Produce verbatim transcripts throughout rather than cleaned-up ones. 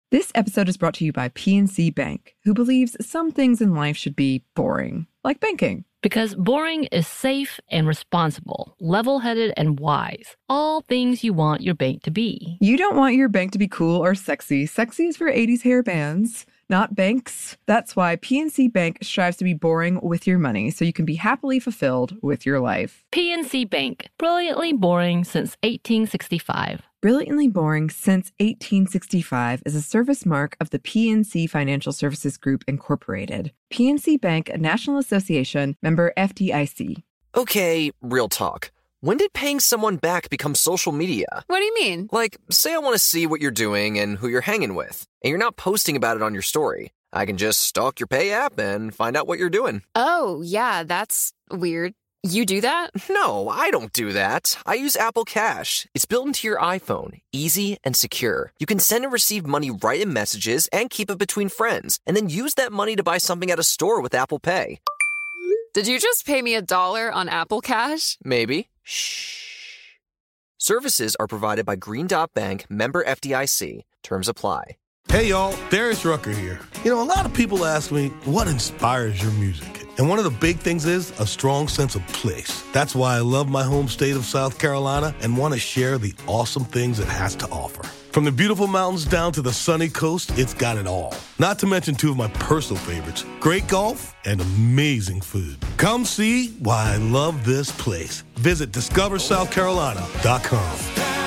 This episode is brought to you by P N C Bank, who believes some things in life should be boring, like banking. Because boring is safe and responsible, level-headed and wise. All things you want your bank to be. You don't want your bank to be cool or sexy. Sexy is for eighties hair bands, not banks. That's why P N C Bank strives to be boring with your money so you can be happily fulfilled with your life. P N C Bank, brilliantly boring since eighteen sixty-five. Brilliantly Boring Since eighteen sixty-five is a service mark of the P N C Financial Services Group, Incorporated. P N C Bank, a National Association, member F D I C. Okay, real talk. When did paying someone back become social media? What do you mean? Like, say I want to see what you're doing and who you're hanging with, and you're not posting about it on your story. I can just stalk your Pay app and find out what you're doing. Oh, yeah, that's weird. You do that? No, I don't do that. I use Apple Cash. It's built into your iPhone, easy and secure. You can send and receive money right in messages and keep it between friends, and then use that money to buy something at a store with Apple Pay. Did you just pay me a dollar on Apple Cash? Maybe. Shh. Services are provided by Green Dot Bank, member F D I C. Terms apply. Hey, y'all. Darius Rucker here. You know, a lot of people ask me, what inspires your music? And one of the big things is a strong sense of place. That's why I love my home state of South Carolina and want to share the awesome things it has to offer. From the beautiful mountains down to the sunny coast, it's got it all. Not to mention two of my personal favorites, great golf and amazing food. Come see why I love this place. Visit discover south carolina dot com.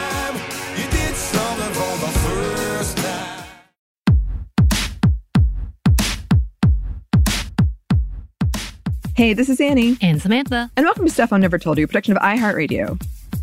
Hey, this is Annie. And Samantha. And welcome to Stuff I Never Told You, a production of iHeartRadio.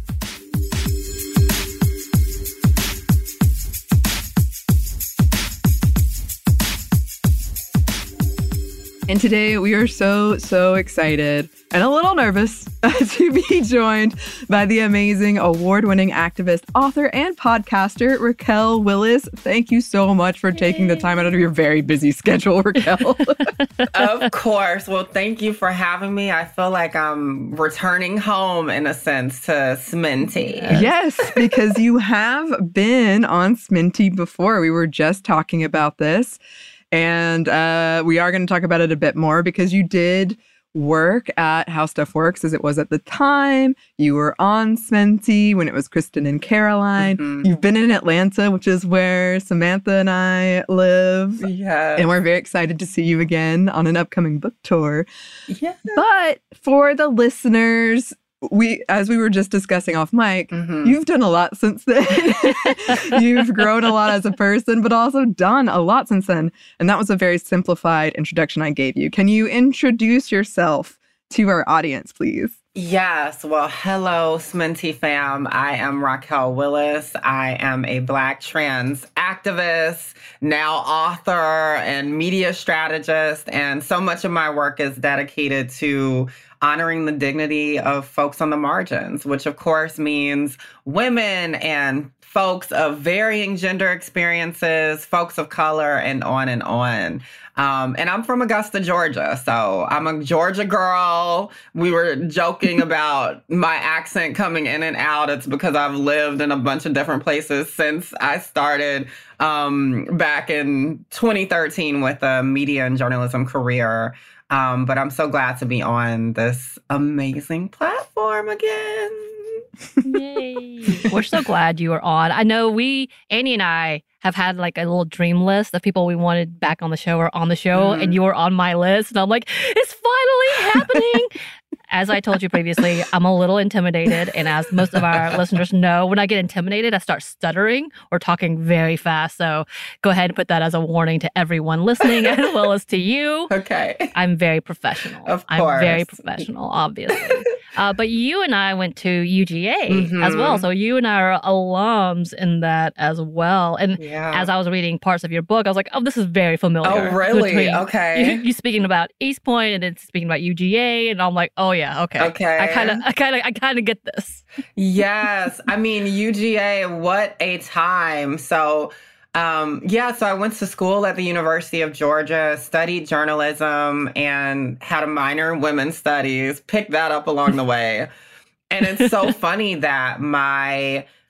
And today we are so, so excited and a little nervous to be joined by the amazing award-winning activist, author, and podcaster, Raquel Willis. Thank you so much for taking the time out of your very busy schedule, Raquel. Of course. Well, thank you for having me. I feel like I'm returning home, in a sense, to Sminty. Yes, because you have been on Sminty before. We were just talking about this. And uh, we are going to talk about it a bit more because you did work at How Stuff Works, as it was at the time. You were on Sminty when it was Kristen and Caroline. Mm-hmm. You've been in Atlanta, which is where Samantha and I live. Yeah. And we're very excited to see you again on an upcoming book tour. Yeah. But for the listeners, we, as we were just discussing off mic, mm-hmm. you've done a lot since then. You've grown a lot as a person, but also done a lot since then. And that was a very simplified introduction I gave you. Can you introduce yourself to our audience, please? Yes. Well, hello, Sminty fam. I am Raquel Willis. I am a Black trans activist, now author and media strategist. And so much of my work is dedicated to honoring the dignity of folks on the margins, which of course means women and folks of varying gender experiences, folks of color, and on and on. Um, and I'm from Augusta, Georgia, so I'm a Georgia girl. We were joking about my accent coming in and out. It's because I've lived in a bunch of different places since I started um, back in twenty thirteen with a media and journalism career. Um, but I'm so glad to be on this amazing platform again. Yay. We're so glad you are on. I know we, Annie and I, have had like a little dream list of people we wanted back on the show or on the show, mm. and you were on my list. And I'm like, it's finally happening. As I told you previously, I'm a little intimidated. And as most of our listeners know, when I get intimidated, I start stuttering or talking very fast. So go ahead and put that as a warning to everyone listening as well as to you. Okay. I'm very professional. Of course. I'm very professional, obviously. uh, but you and I went to U G A mm-hmm. as well. So you and I are alums in that as well. And yeah. as I was reading parts of your book, I was like, oh, this is very familiar. Oh, really? Okay. You, you speaking about East Point and then speaking about U G A. And I'm like, oh, yeah, okay. Okay. I kind of, I kind of, I kind of get this. Yes. I mean, U G A, what a time. So, um, yeah, so I went to school at the University of Georgia, studied journalism, and had a minor in women's studies, picked that up along the way. And it's so funny that my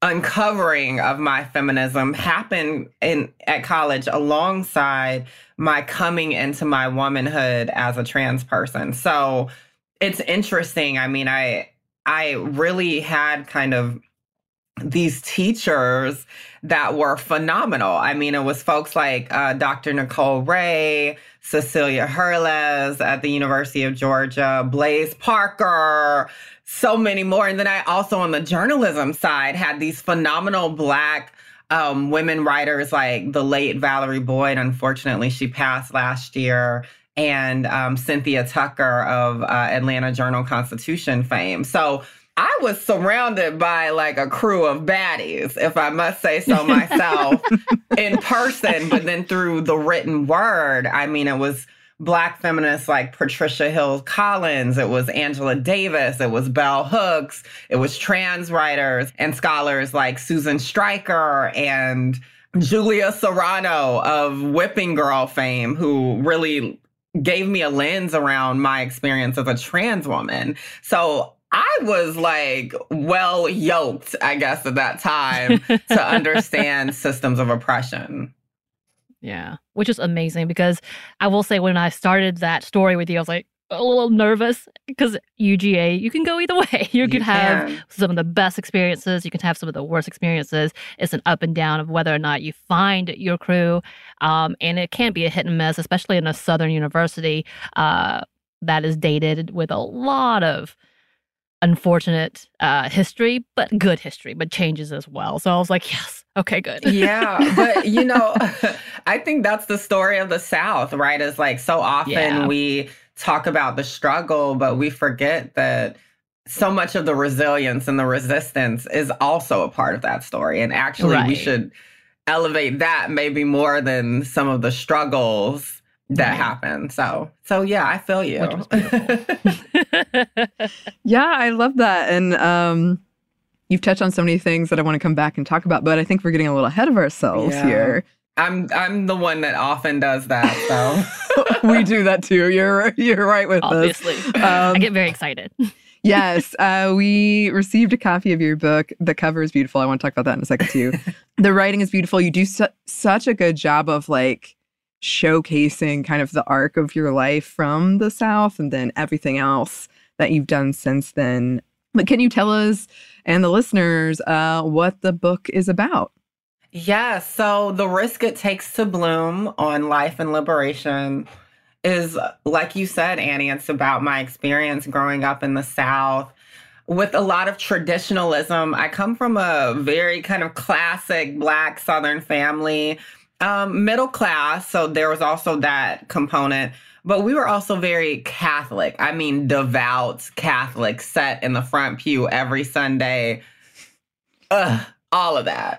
uncovering of my feminism happened in at college alongside my coming into my womanhood as a trans person. So it's interesting. I mean, I I really had kind of these teachers that were phenomenal. I mean, it was folks like uh, Doctor Nicole Ray, Cecilia Hurles at the University of Georgia, Blaise Parker, so many more. And then I also, on the journalism side, had these phenomenal Black um, women writers like the late Valerie Boyd. Unfortunately, she passed last year. And um, Cynthia Tucker of uh, Atlanta Journal-Constitution fame. So I was surrounded by like a crew of baddies, if I must say so myself, in person, but then through the written word. I mean, it was Black feminists like Patricia Hill Collins, it was Angela Davis, it was Bell Hooks, it was trans writers and scholars like Susan Stryker and Julia Serrano of Whipping Girl fame, who really gave me a lens around my experience as a trans woman. So I was like well yoked, I guess, at that time to understand systems of oppression. Yeah, which is amazing because I will say when I started that story with you, I was like a little nervous because U G A, you can go either way. You, you can have can. some of the best experiences. You can have some of the worst experiences. It's an up and down of whether or not you find your crew. Um, and it can be a hit and miss, especially in a Southern university uh, that is dated with a lot of unfortunate uh, history, but good history, but changes as well. So I was like, yes, okay, good. Yeah, but you know, I think that's the story of the South, right? Is like so often yeah. we talk about the struggle, but we forget that so much of the resilience and the resistance is also a part of that story. And actually, right. we should elevate that maybe more than some of the struggles that right. happen. So, so yeah, I feel you. Yeah, I love that. And um, you've touched on so many things that I want to come back and talk about, but I think we're getting a little ahead of ourselves yeah. here. I'm I'm the one that often does that. So we do that too. You're you're right with Obviously. this. Um, I get very excited. Yes, uh, we received a copy of your book. The cover is beautiful. I want to talk about that in a second too. The writing is beautiful. You do su- such a good job of like showcasing kind of the arc of your life from the South and then everything else that you've done since then. But can you tell us and the listeners uh, what the book is about? Yeah, so The Risk It Takes to Bloom on Life and Liberation is, like you said, Annie, it's about my experience growing up in the South with a lot of traditionalism. I come from a very kind of classic Black Southern family, um, middle class, so there was also that component. But we were also very Catholic. I mean, devout Catholic, sat in the front pew every Sunday. Ugh. All of that.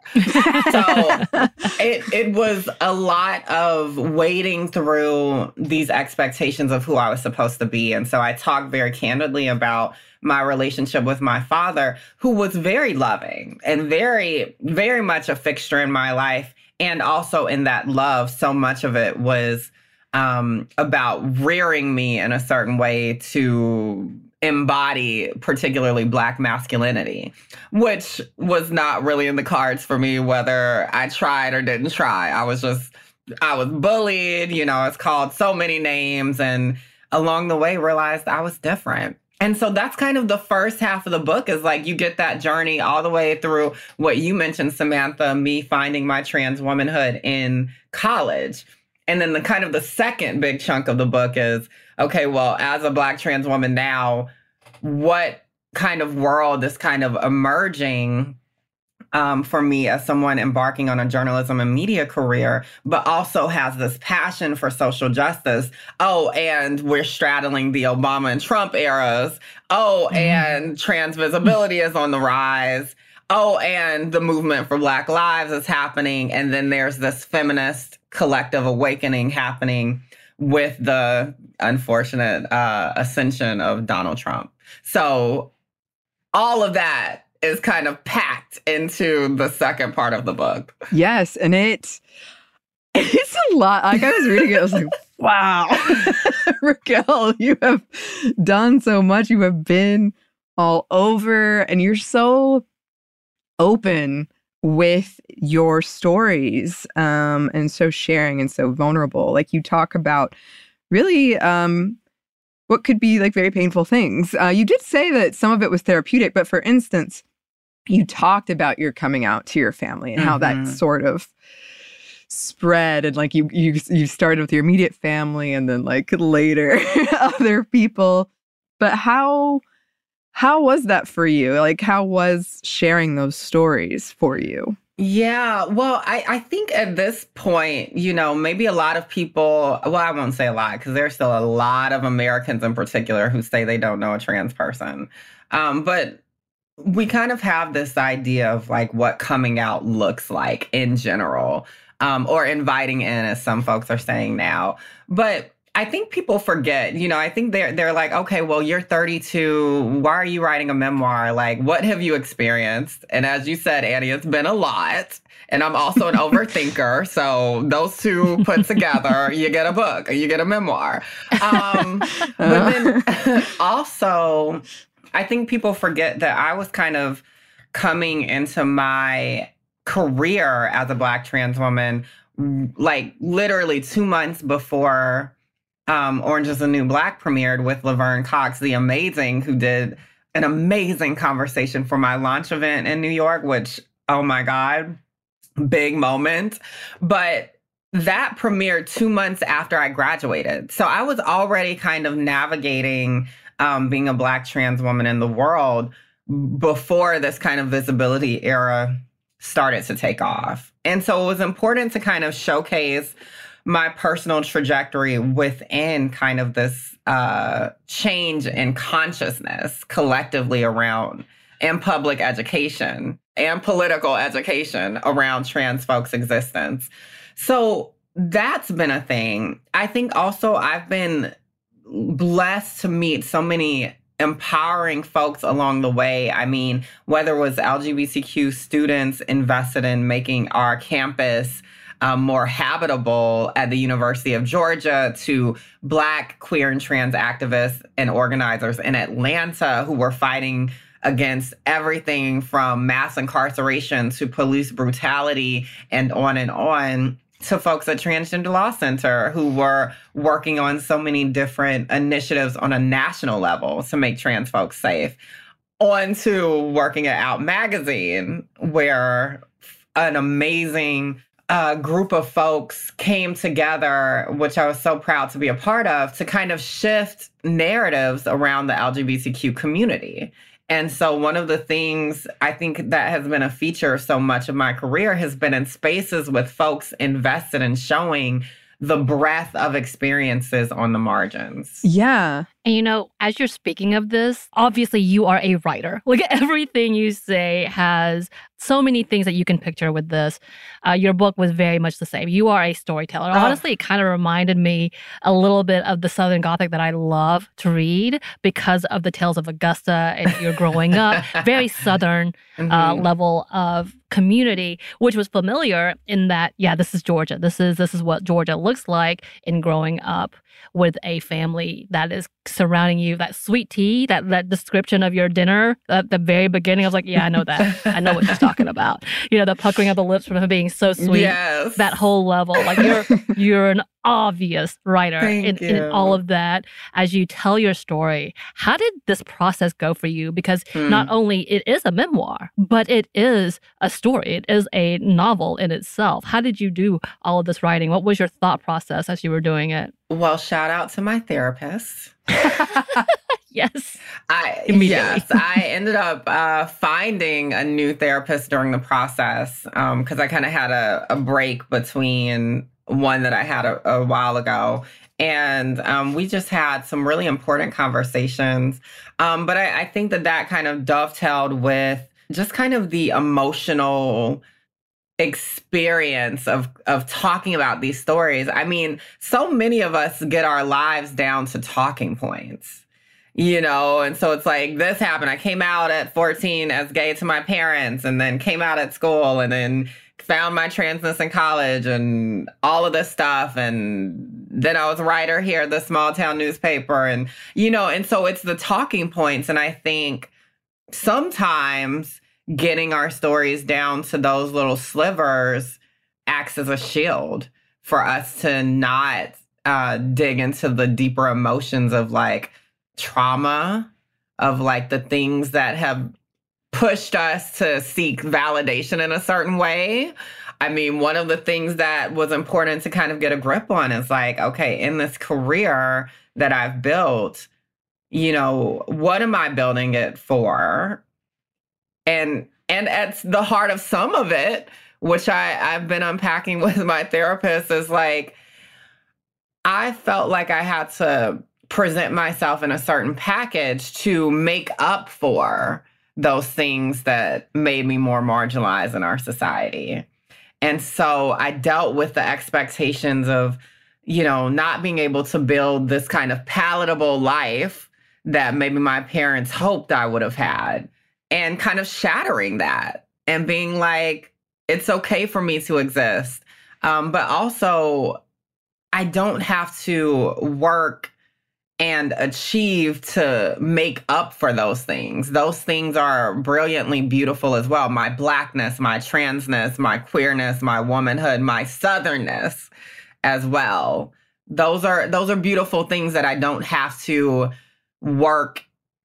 So it it was a lot of wading through these expectations of who I was supposed to be. And so I talked very candidly about my relationship with my father, who was very loving and very, very much a fixture in my life. And also in that love, so much of it was um, about rearing me in a certain way to embody particularly Black masculinity, which was not really in the cards for me, whether I tried or didn't try. I was just, I was bullied, you know, it's called so many names, and along the way realized I was different. And so that's kind of the first half of the book, is like you get that journey all the way through what you mentioned, Samantha, me finding my trans womanhood in college. And then the kind of the second big chunk of the book is, okay, well, as a Black trans woman now, what kind of world is kind of emerging um, for me as someone embarking on a journalism and media career, but also has this passion for social justice. Oh, and we're straddling the Obama and Trump eras. Oh, mm-hmm. and trans visibility is on the rise. Oh, and the movement for Black lives is happening. And then there's this feminist collective awakening happening with the unfortunate uh, ascension of Donald Trump. So all of that is kind of packed into the second part of the book. Yes, and it it's a lot. Like I was reading it, I was like, wow, Raquel, you have done so much. You have been all over, and you're so open with your stories um, and so sharing and so vulnerable. Like you talk about really um, what could be like very painful things. Uh, you did say that some of it was therapeutic, but for instance, you talked about your coming out to your family and mm-hmm. how that sort of spread, and like you you you started with your immediate family and then like later other people. But how how was that for you? Like how was sharing those stories for you? Yeah, well, I, I think at this point, you know, maybe a lot of people, well, I won't say a lot because there's still a lot of Americans in particular who say they don't know a trans person. Um, but we kind of have this idea of like what coming out looks like in general, um, or inviting in, as some folks are saying now. But I think people forget, you know, I think they're they're like, okay, well, you're thirty-two. Why are you writing a memoir? Like, what have you experienced? And as you said, Annie, it's been a lot. And I'm also an overthinker. So those two put together, you get a book or you get a memoir. Um, but then also, I think people forget that I was kind of coming into my career as a Black trans woman, like literally two months before Um, Orange is the New Black premiered with Laverne Cox, the amazing, who did an amazing conversation for my launch event in New York, which, oh my God, big moment. But that premiered two months after I graduated. So I was already kind of navigating um, being a Black trans woman in the world before this kind of visibility era started to take off. And so it was important to kind of showcase my personal trajectory within kind of this uh, change in consciousness collectively around and public education and political education around trans folks' existence. So that's been a thing. I think also I've been blessed to meet so many empowering folks along the way. I mean, whether it was L G B T Q students invested in making our campus Um, more habitable at the University of Georgia, to Black, queer, and trans activists and organizers in Atlanta who were fighting against everything from mass incarceration to police brutality and on and on, to folks at Transgender Law Center who were working on so many different initiatives on a national level to make trans folks safe, on to working at Out Magazine, where an amazing a group of folks came together, which I was so proud to be a part of, to kind of shift narratives around the L G B T Q community. And so one of the things I think that has been a feature so much of my career has been in spaces with folks invested in showing the breadth of experiences on the margins. Yeah. And, you know, as you're speaking of this, obviously you are a writer. Like everything you say has so many things that you can picture with this. Uh, your book was very much the same. You are a storyteller. Oh. Honestly, it kind of reminded me a little bit of the Southern Gothic that I love to read because of the tales of Augusta and your growing up. Very Southern mm-hmm. uh, level of community, which was familiar in that, yeah, this is Georgia. This is this is what Georgia looks like in growing up with a family that is surrounding you. That sweet tea, that that description of your dinner at the very beginning, I was like, yeah, I know that. I know what she's talking about. You know, the puckering of the lips from him being so sweet. Yes. That whole level. Like you're you're an obvious writer in, in all of that as you tell your story. How did this process go for you? Because hmm. not only it is a memoir, but it is a story. It is a novel in itself. How did you do all of this writing? What was your thought process as you were doing it? Well, shout out to my therapist. Yes. I yes, I ended up uh, finding a new therapist during the process because um, I kind of had a, a break between one that I had a, a while ago. And um, we just had some really important conversations. Um, but I, I think that that kind of dovetailed with just kind of the emotional experience of of talking about these stories. I mean, so many of us get our lives down to talking points, you know? And so it's like, this happened. I came out at fourteen as gay to my parents, and then came out at school, and then found my transness in college and all of this stuff. And then I was a writer here at the small town newspaper. And, you know, and so it's the talking points. And I think sometimes getting our stories down to those little slivers acts as a shield for us to not uh, dig into the deeper emotions of like trauma, of like the things that have pushed us to seek validation in a certain way. I mean, one of the things that was important to kind of get a grip on is like, okay, in this career that I've built, you know, what am I building it for? And and at the heart of some of it, which I, I've been unpacking with my therapist, is like, I felt like I had to present myself in a certain package to make up for those things that made me more marginalized in our society. And so I dealt with the expectations of, you know, not being able to build this kind of palatable life that maybe my parents hoped I would have had, and kind of shattering that and being like, it's okay for me to exist. Um, but also, I don't have to work and achieve to make up for those things. Those things are brilliantly beautiful as well. My Blackness, my transness, my queerness, my womanhood, my Southernness as well. Those are those are beautiful things that I don't have to work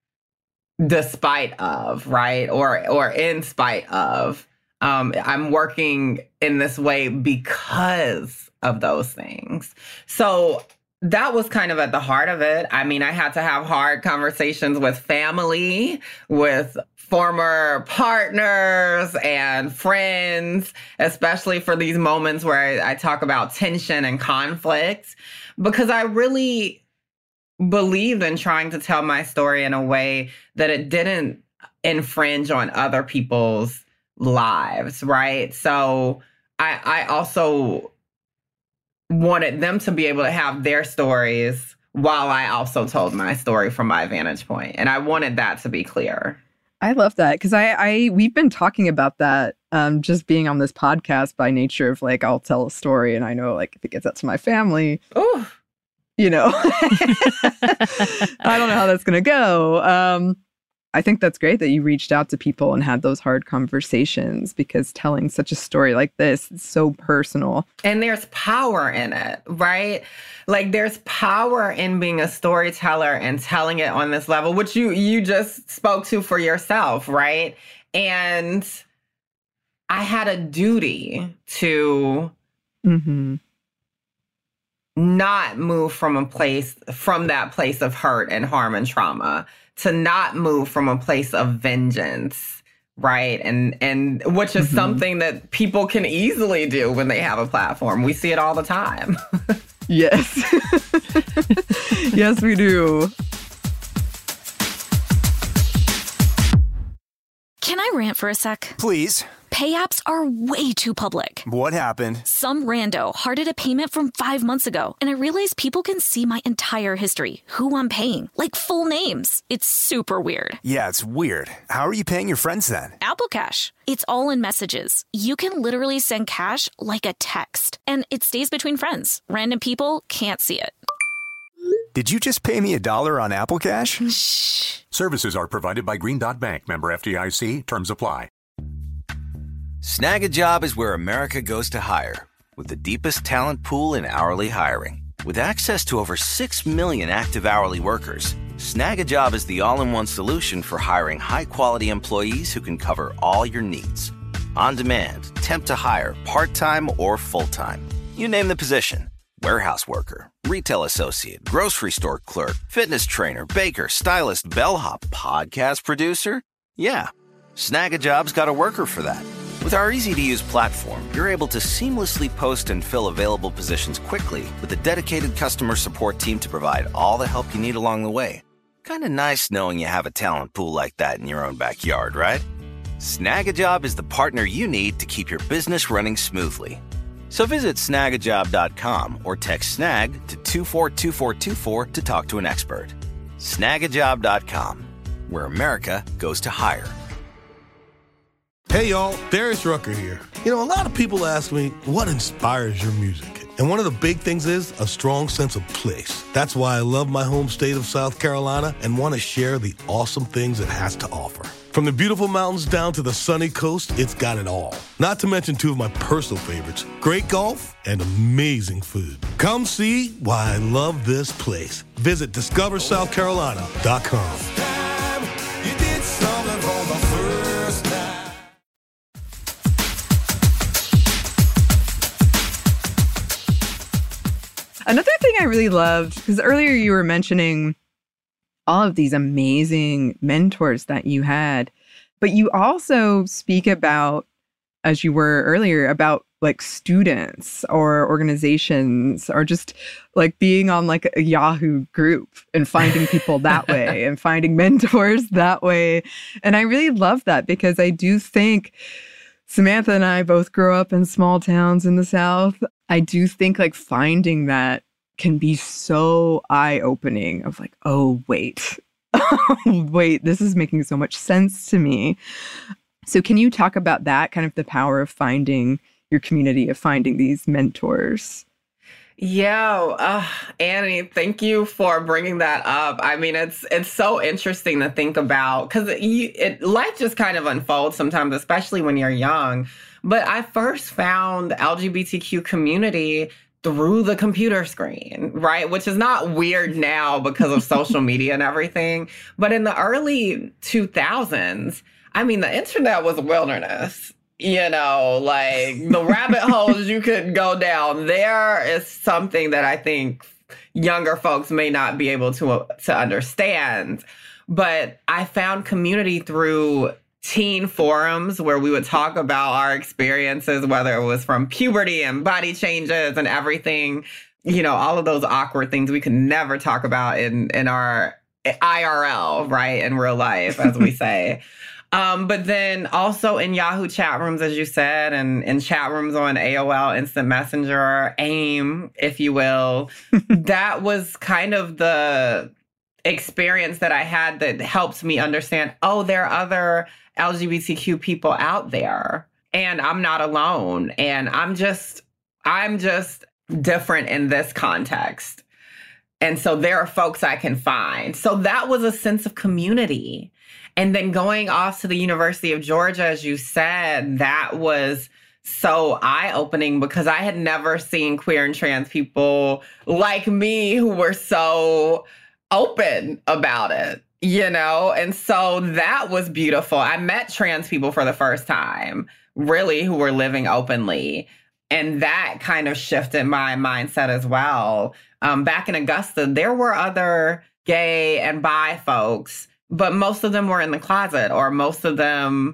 despite of, right? Or or in spite of. Um, I'm working in this way because of those things. So that was kind of at the heart of it. I mean, I had to have hard conversations with family, with former partners and friends, especially for these moments where I, I talk about tension and conflict, because I really believed in trying to tell my story in a way that it didn't infringe on other people's lives, right? So I, I also wanted them to be able to have their stories while I also told my story from my vantage point. And I wanted that to be clear. I love that because I, I we've been talking about that um, just being on this podcast by nature of like, I'll tell a story and I know like if it gets out to my family, Ooh. you know, I don't know how that's going to go. Um, I think that's great that you reached out to people and had those hard conversations, because telling such a story like this is so personal. And there's power in it, right? Like there's power in being a storyteller and telling it on this level, which you you just spoke to for yourself, right? And I had a duty to mm-hmm. not move from a place, from that place of hurt and harm and trauma, to not move from a place of vengeance, right? And and which is mm-hmm. something that people can easily do when they have a platform. We see it all the time. Yes. Yes, we do. Can I rant for a sec? Please. Pay apps are way too public. What happened? Some rando hearted a payment from five months ago, and I realized people can see my entire history, who I'm paying, like full names. It's super weird. Yeah, it's weird. How are you paying your friends then? Apple Cash. It's all in messages. You can literally send cash like a text, and it stays between friends. Random people can't see it. Did you just pay me a dollar on Apple Cash? Shh. Services are provided by Green Dot Bank. Member F D I C. Terms apply. Snag a Job is where America goes to hire, with the deepest talent pool in hourly hiring. With access to over six million active hourly workers, Snag a Job is the all-in-one solution for hiring high-quality employees who can cover all your needs. On demand, temp to hire, part-time or full-time. You name the position. Warehouse worker, retail associate, grocery store clerk, fitness trainer, baker, stylist, bellhop, podcast producer. Yeah, Snag a Job's got a worker for that. With our easy-to-use platform, you're able to seamlessly post and fill available positions quickly with a dedicated customer support team to provide all the help you need along the way. Kind of nice knowing you have a talent pool like that in your own backyard, right? Snag a Job is the partner you need to keep your business running smoothly. So visit snag a job dot com or text SNAG to two four two four two four to talk to an expert. snag a job dot com, where America goes to hire. Hey, y'all, Darius Rucker here. You know, a lot of people ask me, what inspires your music? And one of the big things is a strong sense of place. That's why I love my home state of South Carolina and want to share the awesome things it has to offer. From the beautiful mountains down to the sunny coast, it's got it all. Not to mention two of my personal favorites, great golf and amazing food. Come see why I love this place. Visit discover south carolina dot com. Another thing I really loved, because earlier you were mentioning all of these amazing mentors that you had, but you also speak about, as you were earlier, about like students or organizations or just like being on like a Yahoo group and finding people that way and finding mentors that way. And I really love that because I do think Samantha and I both grew up in small towns in the South. I do think like finding that can be so eye-opening of like, oh, wait, wait, this is making so much sense to me. So can you talk about that, kind of the power of finding your community, of finding these mentors? Yeah, uh, Annie, thank you for bringing that up. I mean, it's it's so interesting to think about because it, life just kind of unfolds sometimes, especially when you're young. But I first found L G B T Q community through the computer screen, right? Which is not weird now because of social media and everything. But in the early two thousands, I mean, the internet was a wilderness. You know, like the rabbit holes you could go down there is something that I think younger folks may not be able to, uh, to understand. But I found community through teen forums where we would talk about our experiences, whether it was from puberty and body changes and everything, you know, all of those awkward things we could never talk about in, in our I R L, right? In real life, as we say. Um, but then also in Yahoo chat rooms, as you said, and in chat rooms on A O L, Instant Messenger, AIM, if you will, that was kind of the experience that I had that helps me understand, oh, there are other L G B T Q people out there and I'm not alone. And I'm just, I'm just different in this context. And so there are folks I can find. So that was a sense of community. And then going off to the University of Georgia, as you said, that was so eye-opening because I had never seen queer and trans people like me who were so open about it, you know? And so that was beautiful. I met trans people for the first time, really, who were living openly. And that kind of shifted my mindset as well. Um, back in Augusta, there were other gay and bi folks, but most of them were in the closet, or most of them,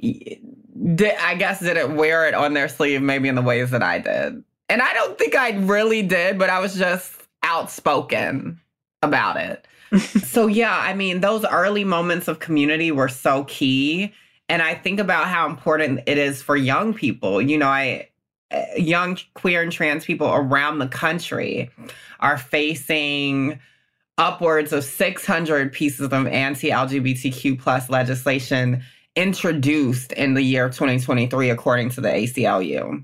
did, I guess, didn't wear it on their sleeve maybe in the ways that I did. And I don't think I really did, but I was just outspoken about it. So, yeah, I mean, those early moments of community were so key. And I think about how important it is for young people. You know, I young queer and trans people around the country are facing upwards of six hundred pieces of anti-L G B T Q plus legislation introduced in the year twenty twenty-three, according to the A C L U.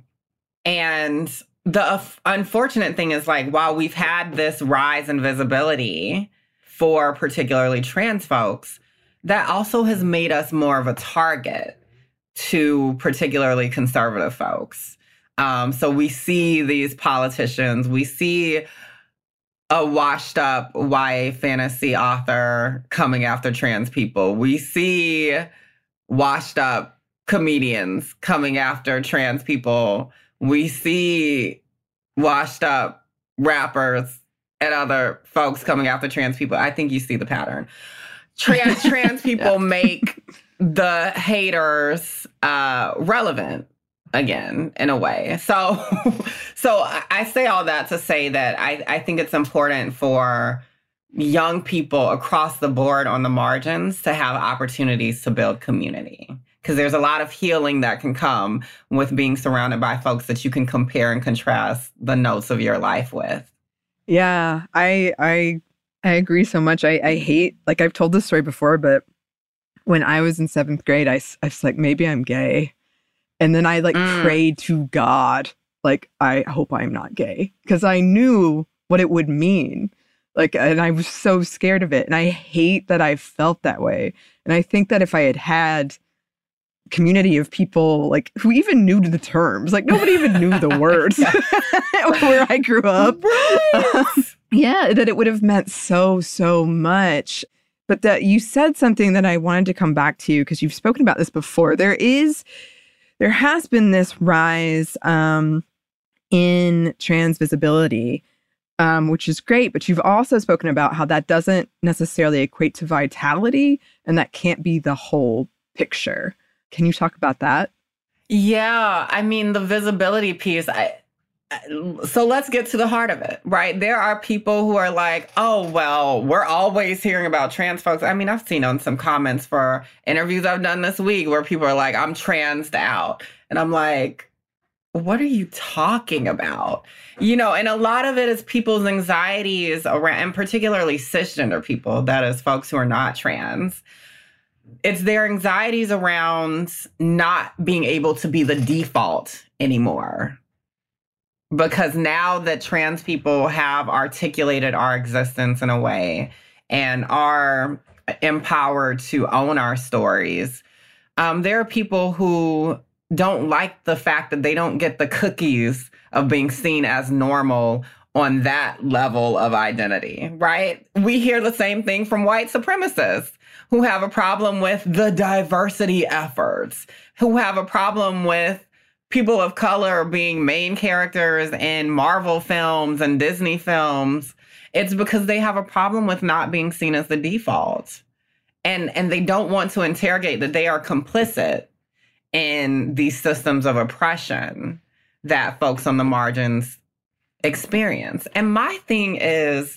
And the unfortunate thing is, like, while we've had this rise in visibility for particularly trans folks, that also has made us more of a target to particularly conservative folks. Um, so we see these politicians, we see a washed up Y A fantasy author coming after trans people. We see washed up comedians coming after trans people. We see washed up rappers and other folks coming after trans people. I think you see the pattern. Trans, trans people yeah. make the haters uh, relevant again, in a way. So so I say all that to say that I, I think it's important for young people across the board on the margins to have opportunities to build community. Because there's a lot of healing that can come with being surrounded by folks that you can compare and contrast the notes of your life with. Yeah, I I I agree so much. I, I hate, like I've told this story before, but when I was in seventh grade, I, I was like, maybe I'm gay. And then I like mm. prayed to God like, I hope I'm not gay, because I knew what it would mean. Like, and I was so scared of it. And I hate that I felt that way. And I think that if I had had community of people like who even knew the terms, like nobody even knew the words where I grew up. Right. Yeah, that it would have meant so, so much. But that you said something that I wanted to come back to, because you've spoken about this before. There is, there has been this rise um, in trans visibility, um, which is great. But you've also spoken about how that doesn't necessarily equate to vitality, and that can't be the whole picture. Can you talk about that? Yeah, I mean, the visibility piece, I, so let's get to the heart of it, right? There are people who are like, oh, well, we're always hearing about trans folks. I mean, I've seen on some comments for interviews I've done this week where people are like, I'm transed out. And I'm like, what are you talking about? You know, and a lot of it is people's anxieties around, and particularly cisgender people, that is folks who are not trans. It's their anxieties around not being able to be the default anymore. Because now that trans people have articulated our existence in a way and are empowered to own our stories, um, there are people who don't like the fact that they don't get the cookies of being seen as normal on that level of identity, right? We hear the same thing from white supremacists who have a problem with the diversity efforts, who have a problem with people of color being main characters in Marvel films and Disney films. It's because they have a problem with not being seen as the default. And, and they don't want to interrogate that they are complicit in these systems of oppression that folks on the margins experience. And my thing is,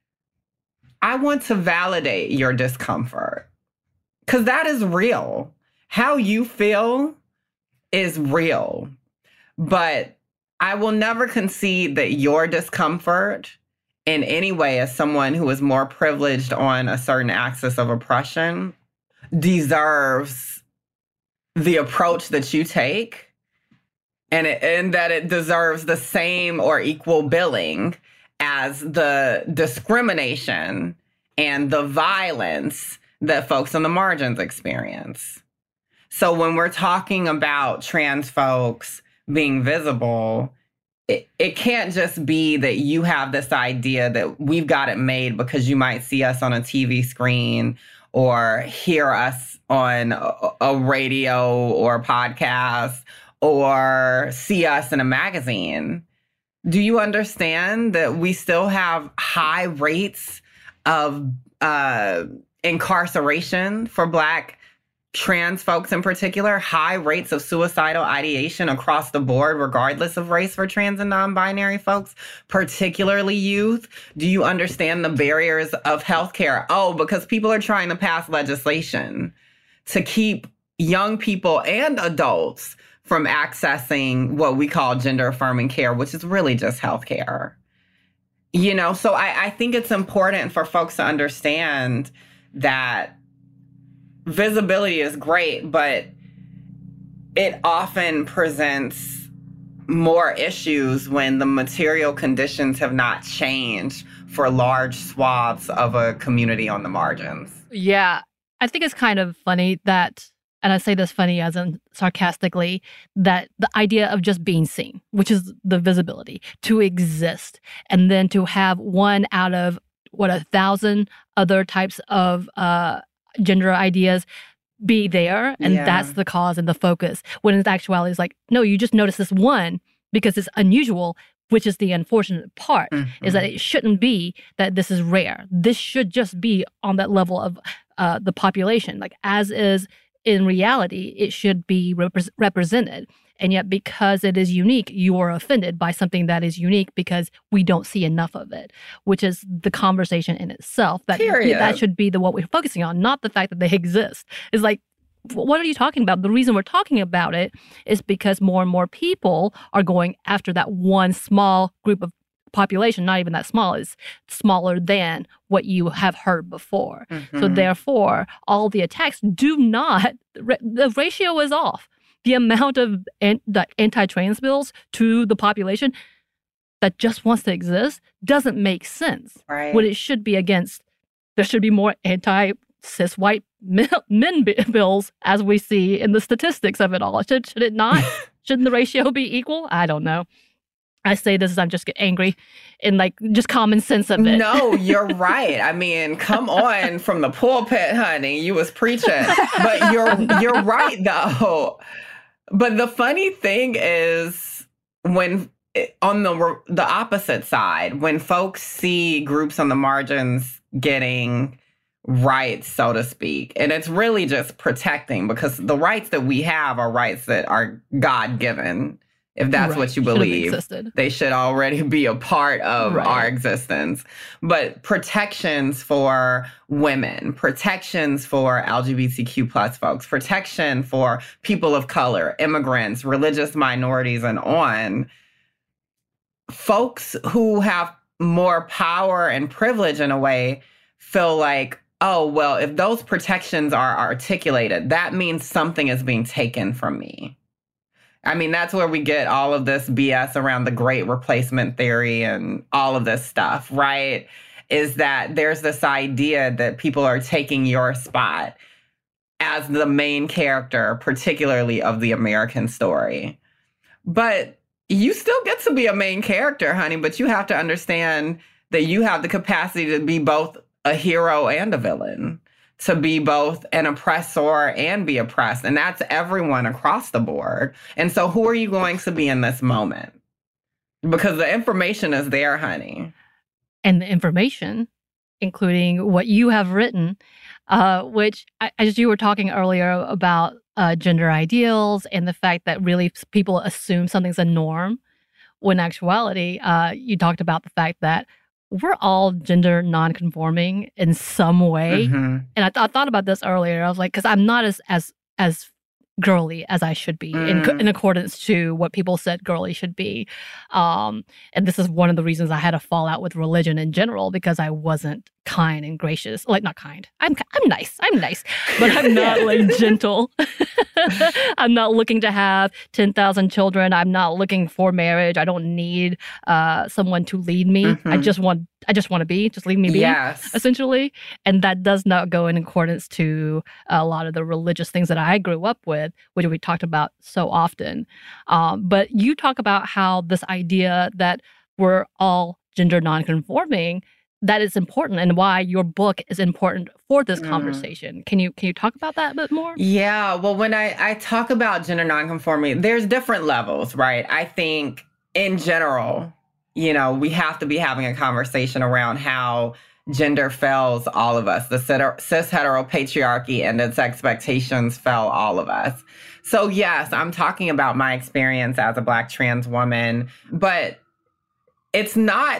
I want to validate your discomfort, because that is real. How you feel is real. But I will never concede that your discomfort in any way, as someone who is more privileged on a certain axis of oppression, deserves the approach that you take, and, it, and that it deserves the same or equal billing as the discrimination and the violence that folks on the margins experience. So when we're talking about trans folks being visible, it, it can't just be that you have this idea that we've got it made because you might see us on a T V screen or hear us on a, a radio or a podcast or see us in a magazine. Do you understand that we still have high rates of uh, incarceration for Black trans folks in particular, high rates of suicidal ideation across the board, regardless of race, for trans and non-binary folks, particularly youth? Do you understand the barriers of healthcare? Oh, because people are trying to pass legislation to keep young people and adults from accessing what we call gender-affirming care, which is really just healthcare. You know, so I, I think it's important for folks to understand that visibility is great, but it often presents more issues when the material conditions have not changed for large swaths of a community on the margins. Yeah, I think it's kind of funny that, and I say this funny as in sarcastically, that the idea of just being seen, which is the visibility, to exist, and then to have one out of, what, a thousand other types of uh gender ideas be there, and yeah. that's the cause and the focus, when in actuality it's like, no, you just notice this one because it's unusual, which is the unfortunate part, mm-hmm. is that it shouldn't be that this is rare. This should just be on that level of uh, the population. Like, as is in reality, it should be repre- represented. And yet, because it is unique, you are offended by something that is unique because we don't see enough of it, which is the conversation in itself. That Period. That should be the what we're focusing on, not the fact that they exist. It's like, what are you talking about? The reason we're talking about it is because more and more people are going after that one small group of population, not even that small, is smaller than what you have heard before. Mm-hmm. So therefore, all the attacks do not, the ratio is off. the amount of an, the anti-trans bills to the population that just wants to exist doesn't make sense. Right. When it should be against, there should be more anti-cis white men, men bills as we see in the statistics of it all. Should, should it not? Shouldn't the ratio be equal? I don't know. I say this as I'm just get angry and like just common sense of it. No, you're right. I mean, come on from the pulpit, honey. You was preaching. But you're you're right though. But the funny thing is when on the the opposite side, when folks see groups on the margins getting rights, so to speak, and it's really just protecting, because the rights that we have are rights that are God-given. If that's right. what you believe, they should already be a part of right. our existence. But protections for women, protections for L G B T Q plus folks, protection for people of color, immigrants, religious minorities, and on, folks who have more power and privilege in a way feel like, oh, well, if those protections are articulated, that means something is being taken from me. I mean, that's where we get all of this B S around the great replacement theory and all of this stuff, right? Is that there's this idea that people are taking your spot as the main character, particularly of the American story. But you still get to be a main character, honey, but you have to understand that you have the capacity to be both a hero and a villain, to be both an oppressor and be oppressed. And that's everyone across the board. And so who are you going to be in this moment? Because the information is there, honey. And the information, including what you have written, uh, which, as you were talking earlier about uh, gender ideals and the fact that really people assume something's a norm, when in actuality, uh, you talked about the fact that we're all gender non-conforming in some way. Mm-hmm. And I, th- I thought about this earlier. I was like, because I'm not as as as girly as I should be mm. in, in accordance to what people said girly should be. Um, and this is one of the reasons I had a fallout with religion in general, because I wasn't kind and gracious. Like, not kind. I'm I'm nice. I'm nice. But I'm not like gentle. I'm not looking to have ten thousand children. I'm not looking for marriage. I don't need uh, someone to lead me. Mm-hmm. I just want I just want to be. Just leave me be, yes. essentially. And that does not go in accordance to a lot of the religious things that I grew up with, which we talked about so often. Um, but you talk about how this idea that we're all gender nonconforming, that is important, and why your book is important for this mm. conversation. Can you can you talk about that a bit more? Yeah. Well, when I, I talk about gender nonconforming, there's different levels, right? I think in general, you know, we have to be having a conversation around how gender fails all of us. The cis heteropatriarchy and its expectations fail all of us. So yes, I'm talking about my experience as a Black trans woman, but it's not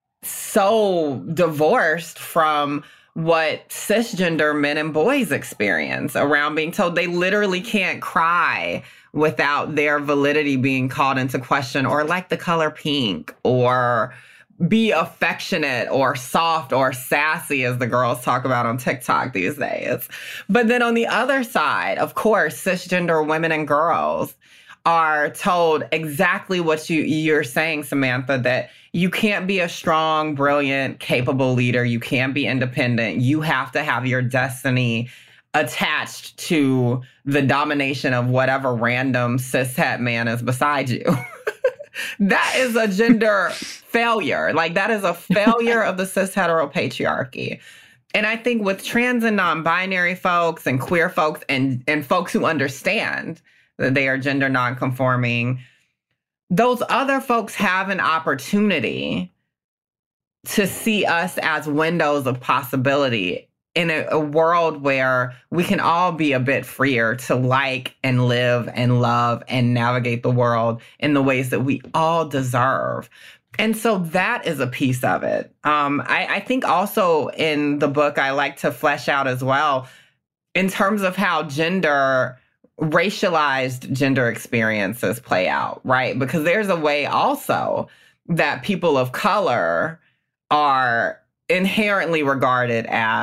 so divorced from what cisgender men and boys experience around being told they literally can't cry without their validity being called into question, or like the color pink, or be affectionate or soft or sassy, as the girls talk about on TikTok these days. But then on the other side, of course, cisgender women and girls are told exactly what you, you're saying, Samantha, that you can't be a strong, brilliant, capable leader. You can't be independent. You have to have your destiny attached to the domination of whatever random cishet man is beside you. That is a gender failure. Like, that is a failure of the cis heteropatriarchy. And I think with trans and non-binary folks and queer folks and, and folks who understand that they are gender nonconforming, those other folks have an opportunity to see us as windows of possibility in a, a world where we can all be a bit freer to like and live and love and navigate the world in the ways that we all deserve. And so that is a piece of it. Um, I, I think also in the book, I like to flesh out as well in terms of how gender, racialized gender experiences play out, right? Because there's a way also that people of color are inherently regarded as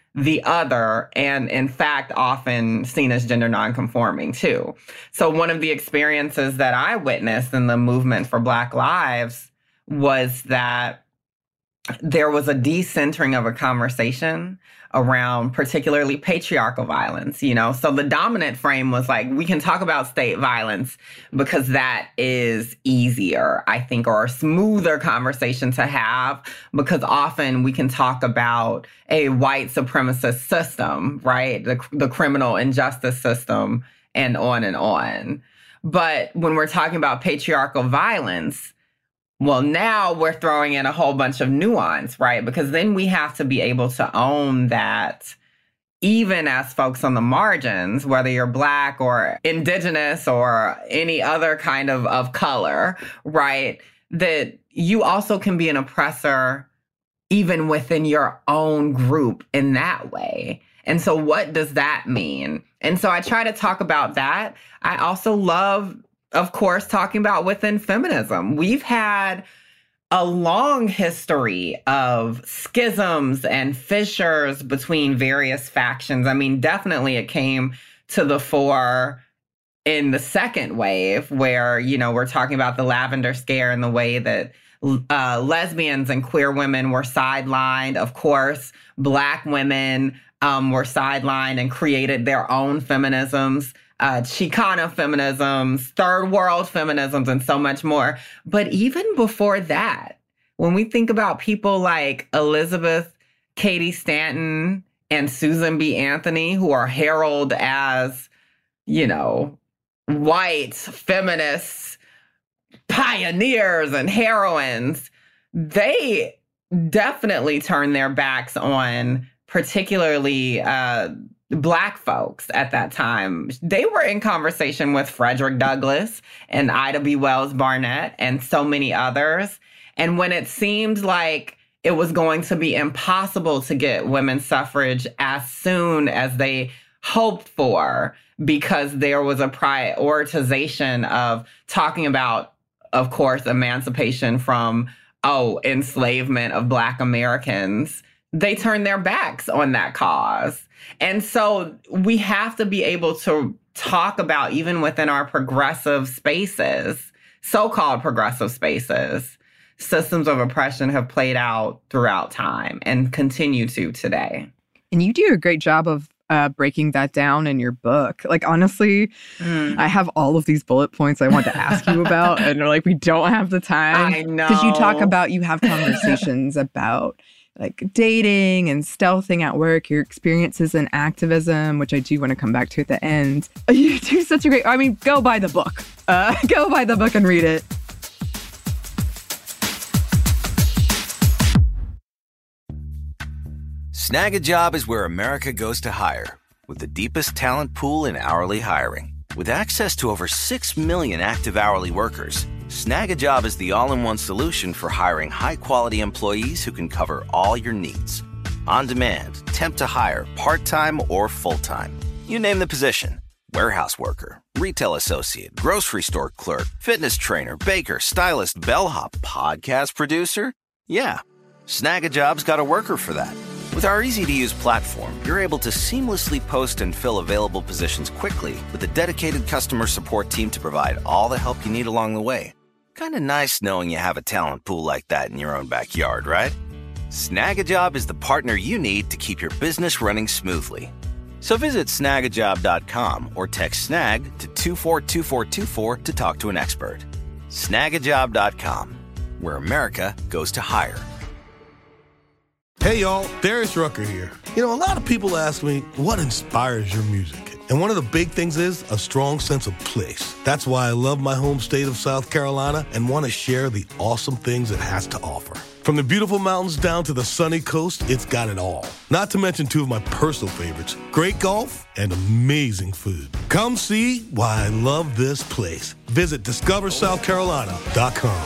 the other, and in fact, often seen as gender nonconforming too. So one of the experiences that I witnessed in the movement for Black Lives was that there was a decentering of a conversation around particularly patriarchal violence, you know? So the dominant frame was like, we can talk about state violence because that is easier, I think, or a smoother conversation to have, because often we can talk about a white supremacist system, right? The, the criminal injustice system, and on and on. But when we're talking about patriarchal violence, well, now we're throwing in a whole bunch of nuance, right? Because then we have to be able to own that even as folks on the margins, whether you're Black or Indigenous or any other kind of, of color, right? That you also can be an oppressor even within your own group in that way. And so what does that mean? And so I try to talk about that. I also love, of course, talking about within feminism. We've had a long history of schisms and fissures between various factions. I mean, definitely it came to the fore in the second wave where, you know, we're talking about the Lavender Scare and the way that uh, lesbians and queer women were sidelined. Of course, Black women um, were sidelined and created their own feminisms. Uh, Chicana feminisms, third world feminisms, and so much more. But even before that, when we think about people like Elizabeth Cady Stanton and Susan B. Anthony, who are heralded as, you know, white feminists, pioneers and heroines, they definitely turned their backs on particularly uh, Black folks at that time. They were in conversation with Frederick Douglass and Ida B. Wells Barnett and so many others. And when it seemed like it was going to be impossible to get women's suffrage as soon as they hoped for, because there was a prioritization of talking about, of course, emancipation from, oh, enslavement of Black Americans, they turned their backs on that cause. And so we have to be able to talk about, even within our progressive spaces, so-called progressive spaces, systems of oppression have played out throughout time and continue to today. And you do a great job of uh, breaking that down in your book. Like, honestly, mm. I have all of these bullet points I want to ask you about, and like, we don't have the time. I know. Because you talk about, you have conversations about like dating and stealthing at work, your experiences in activism, which I do want to come back to at the end. You do such a great, I mean, go buy the book. Uh, go buy the book and read it. Snag a Job is where America goes to hire, with the deepest talent pool in hourly hiring. With access to over six million active hourly workers, Snag a Job is the all-in-one solution for hiring high-quality employees who can cover all your needs. On demand, temp to hire, part-time or full-time. You name the position. Warehouse worker, retail associate, grocery store clerk, fitness trainer, baker, stylist, bellhop, podcast producer. Yeah, Snag a Job's got a worker for that. With our easy-to-use platform, you're able to seamlessly post and fill available positions quickly with a dedicated customer support team to provide all the help you need along the way. Kind of nice knowing you have a talent pool like that in your own backyard, right? Snag a Job is the partner you need to keep your business running smoothly. So visit snag a job dot com or text SNAG to two four two four two four to talk to an expert. snag a job dot com, where America goes to hire. Hey, y'all, Darius Rucker here. You know, a lot of people ask me, what inspires your music? And one of the big things is a strong sense of place. That's why I love my home state of South Carolina and want to share the awesome things it has to offer. From the beautiful mountains down to the sunny coast, it's got it all. Not to mention two of my personal favorites, great golf and amazing food. Come see why I love this place. Visit discover south carolina dot com.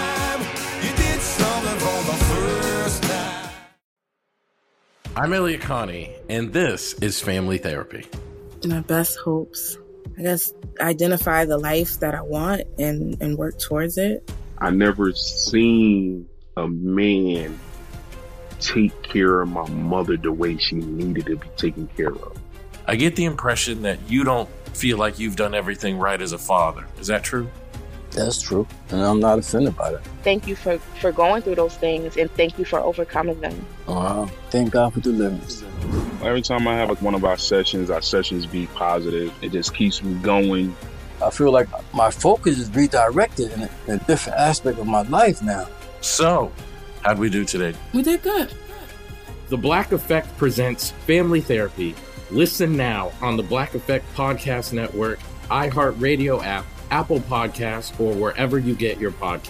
I'm Elliot Connie, and this is Family Therapy. My best hopes, I guess, identify the life that I want and, and work towards it. I never seen a man take care of my mother the way she needed to be taken care of. I get the impression that you don't feel like you've done everything right as a father. Is that true? That's true, and I'm not offended by that. Thank you for, for going through those things, and thank you for overcoming them. Wow. Thank God for deliverance. Every time I have like one of our sessions, our sessions be positive. It just keeps me going. I feel like my focus is redirected in a, in a different aspect of my life now. So, how'd we do today? We did good. The Black Effect presents Family Therapy. Listen now on the Black Effect Podcast Network, iHeartRadio app, Apple Podcasts, or wherever you get your podcasts.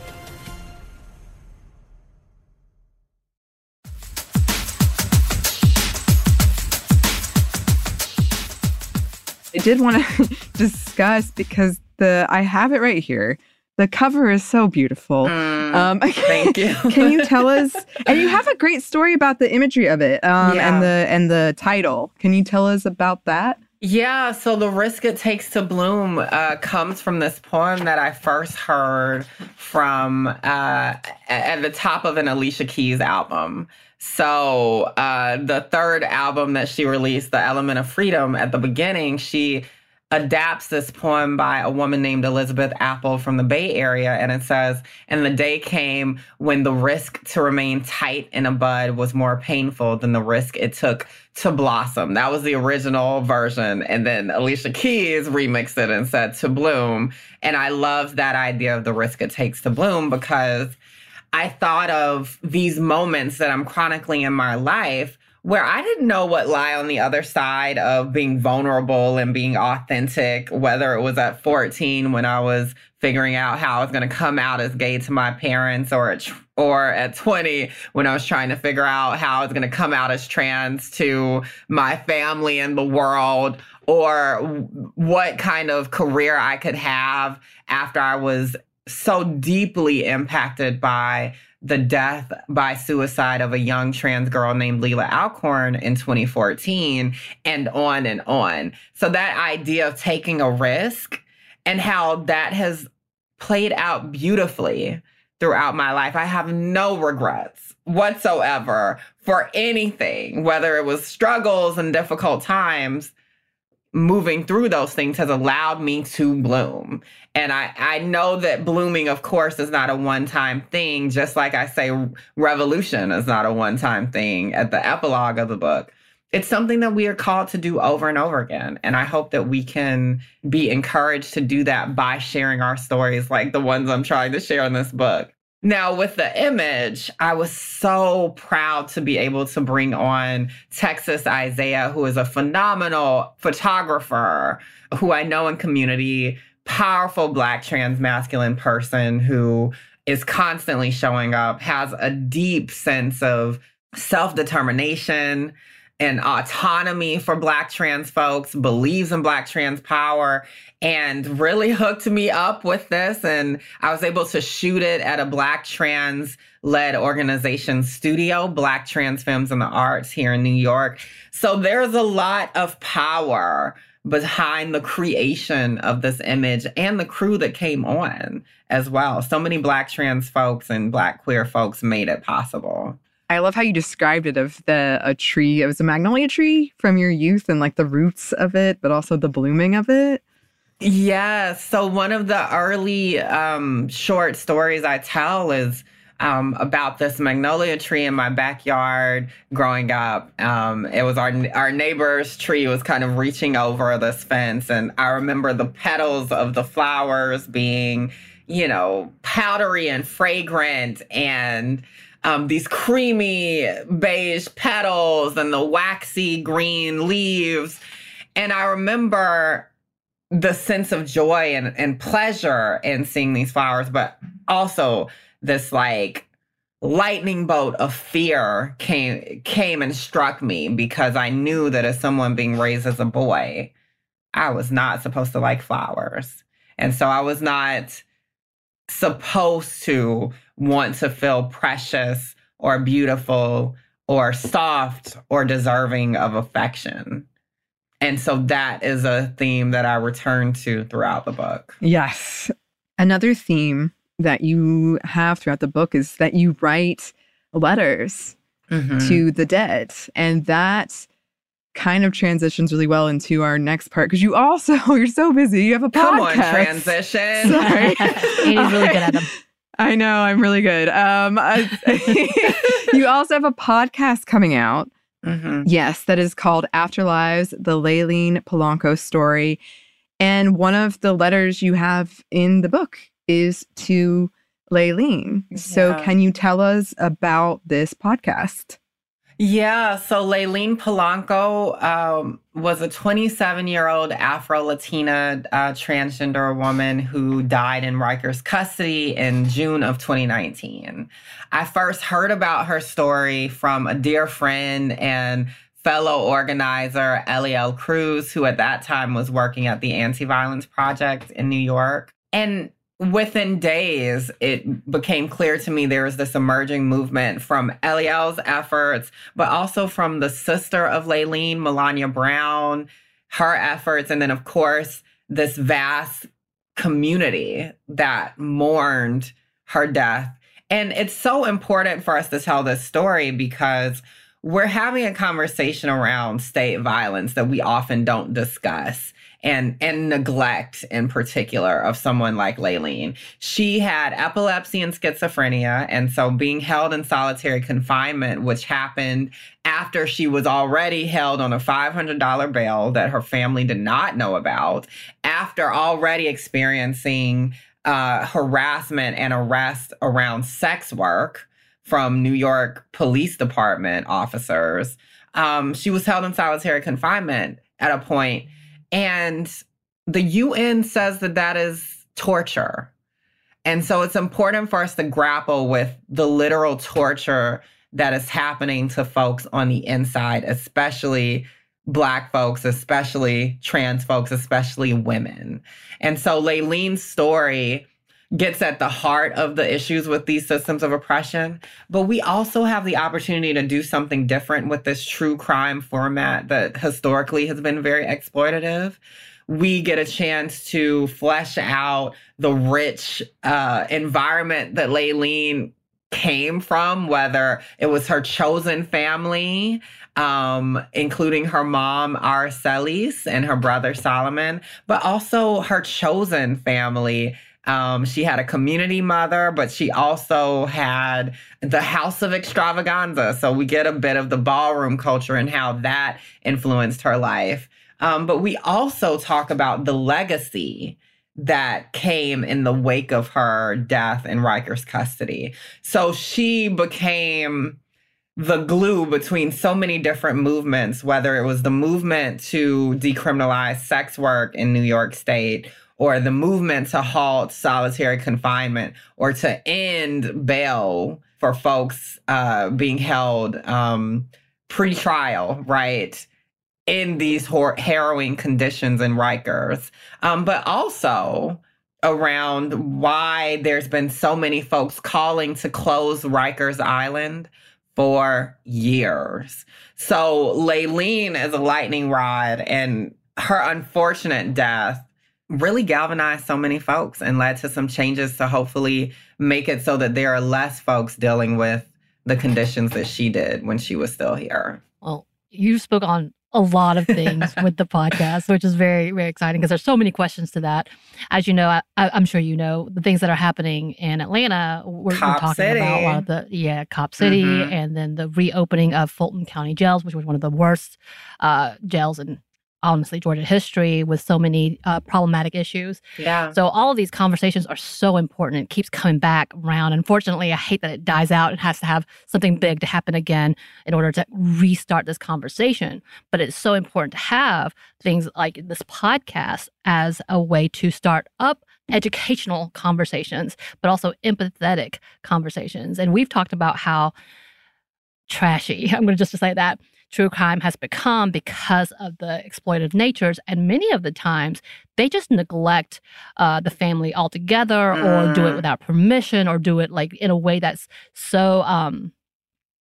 I did want to discuss, because the I have it right here. The cover is so beautiful. Mm, um, thank you. Can you tell us? And you have a great story about the imagery of it um, yeah. and the and the title. Can you tell us about that? Yeah, so The Risk It Takes to Bloom uh, comes from this poem that I first heard from uh, at the top of an Alicia Keys album. So uh, the third album that she released, The Element of Freedom, at the beginning, she adapts this poem by a woman named Elizabeth Apple from the Bay Area. And it says, and the day came when the risk to remain tight in a bud was more painful than the risk it took to blossom. That was the original version. And then Alicia Keys remixed it and said to bloom. And I love that idea of the risk it takes to bloom, because I thought of these moments that I'm chronicling in my life where I didn't know what lie on the other side of being vulnerable and being authentic, whether it was at fourteen when I was figuring out how I was going to come out as gay to my parents, or at, or at twenty when I was trying to figure out how I was going to come out as trans to my family and the world, or what kind of career I could have after I was so deeply impacted by the death by suicide of a young trans girl named Leila Alcorn in twenty fourteen, and on and on. So that idea of taking a risk and how that has played out beautifully throughout my life. I have no regrets whatsoever for anything, whether it was struggles and difficult times. Moving through those things has allowed me to bloom. And I, I know that blooming, of course, is not a one-time thing, just like I say revolution is not a one-time thing at the epilogue of the book. It's something that we are called to do over and over again. And I hope that we can be encouraged to do that by sharing our stories like the ones I'm trying to share in this book. Now, with the image, I was so proud to be able to bring on Texas Isaiah, who is a phenomenal photographer, who I know in community, powerful Black trans masculine person who is constantly showing up, has a deep sense of self-determination and autonomy for Black trans folks, believes in Black trans power, and really hooked me up with this. And I was able to shoot it at a Black trans-led organization studio, Black Trans Femmes in the Arts here in New York. So there's a lot of power behind the creation of this image and the crew that came on as well. So many Black trans folks and Black queer folks made it possible. I love how you described it, of the a tree. It was a magnolia tree from your youth, and like the roots of it, but also the blooming of it. Yes. So one of the early um, short stories I tell is um, about this magnolia tree in my backyard growing up. Um, it was our our neighbor's tree was kind of reaching over this fence. And I remember the petals of the flowers being, you know, powdery and fragrant, and Um, these creamy beige petals and the waxy green leaves. And I remember the sense of joy and, and pleasure in seeing these flowers, but also this like lightning bolt of fear came came and struck me, because I knew that as someone being raised as a boy, I was not supposed to like flowers. And so I was not supposed to want to feel precious or beautiful or soft or deserving of affection. And so that is a theme that I return to throughout the book. Yes. Another theme that you have throughout the book is that you write letters mm-hmm. to the dead. And that kind of transitions really well into our next part, because you also, you're so busy. You have a podcast. Come on, transition. Sorry. Annie's really good at them. I know, I'm really good. Um, I, you also have a podcast coming out. Mm-hmm. Yes, that is called Afterlives, the Layleen Polanco story. And one of the letters you have in the book is to Layleen. Yeah. So can you tell us about this podcast? Yeah, so Layleen Polanco um, was a twenty-seven-year-old Afro-Latina uh, transgender woman who died in Rikers custody in June of twenty nineteen. I first heard about her story from a dear friend and fellow organizer, Eliel Cruz, who at that time was working at the Anti-Violence Project in New York. And within days, it became clear to me there was this emerging movement from Eliel's efforts, but also from the sister of Layleen, Melania Brown, her efforts, and then, of course, this vast community that mourned her death. And it's so important for us to tell this story because we're having a conversation around state violence that we often don't discuss. And, and neglect in particular of someone like Layleen. She had epilepsy and schizophrenia, and so being held in solitary confinement, which happened after she was already held on a five hundred dollars bail that her family did not know about, after already experiencing uh, harassment and arrest around sex work from New York Police Department officers. Um, she was held in solitary confinement at a point. And the U N says that that is torture. And so it's important for us to grapple with the literal torture that is happening to folks on the inside, especially Black folks, especially trans folks, especially women. And so Layleen's story gets at the heart of the issues with these systems of oppression. But we also have the opportunity to do something different with this true crime format that historically has been very exploitative. We get a chance to flesh out the rich uh, environment that Layleen came from, whether it was her chosen family, um, including her mom, Aracelis, and her brother, Solomon, but also her chosen family. Um, she had a community mother, but she also had the House of Extravaganza. So we get a bit of the ballroom culture and how that influenced her life. Um, but we also talk about the legacy that came in the wake of her death in Rikers custody. So she became the glue between so many different movements, whether it was the movement to decriminalize sex work in New York State, or the movement to halt solitary confinement, or to end bail for folks uh, being held um, pre-trial, right, in these hor- harrowing conditions in Rikers. Um, but also around why there's been so many folks calling to close Rikers Island for years. So Layleen is a lightning rod, and her unfortunate death really galvanized so many folks and led to some changes to hopefully make it so that there are less folks dealing with the conditions that she did when she was still here. Well, you spoke on a lot of things with the podcast, which is very, very exciting because there's so many questions to that. As you know, I, I'm sure you know, the things that are happening in Atlanta, we're, we're talking City. about a lot of the, yeah, Cop City, mm-hmm. and then the reopening of Fulton County jails, which was one of the worst uh, jails in honestly, Georgia history with so many uh, problematic issues. Yeah. So all of these conversations are so important. It keeps coming back around. Unfortunately, I hate that it dies out and has to have something big to happen again in order to restart this conversation. But it's so important to have things like this podcast as a way to start up educational conversations, but also empathetic conversations. And we've talked about how trashy, I'm going to just say that, true crime has become because of the exploitive natures. And many of the times, they just neglect uh, the family altogether, mm. or do it without permission, or do it like in a way that's so um,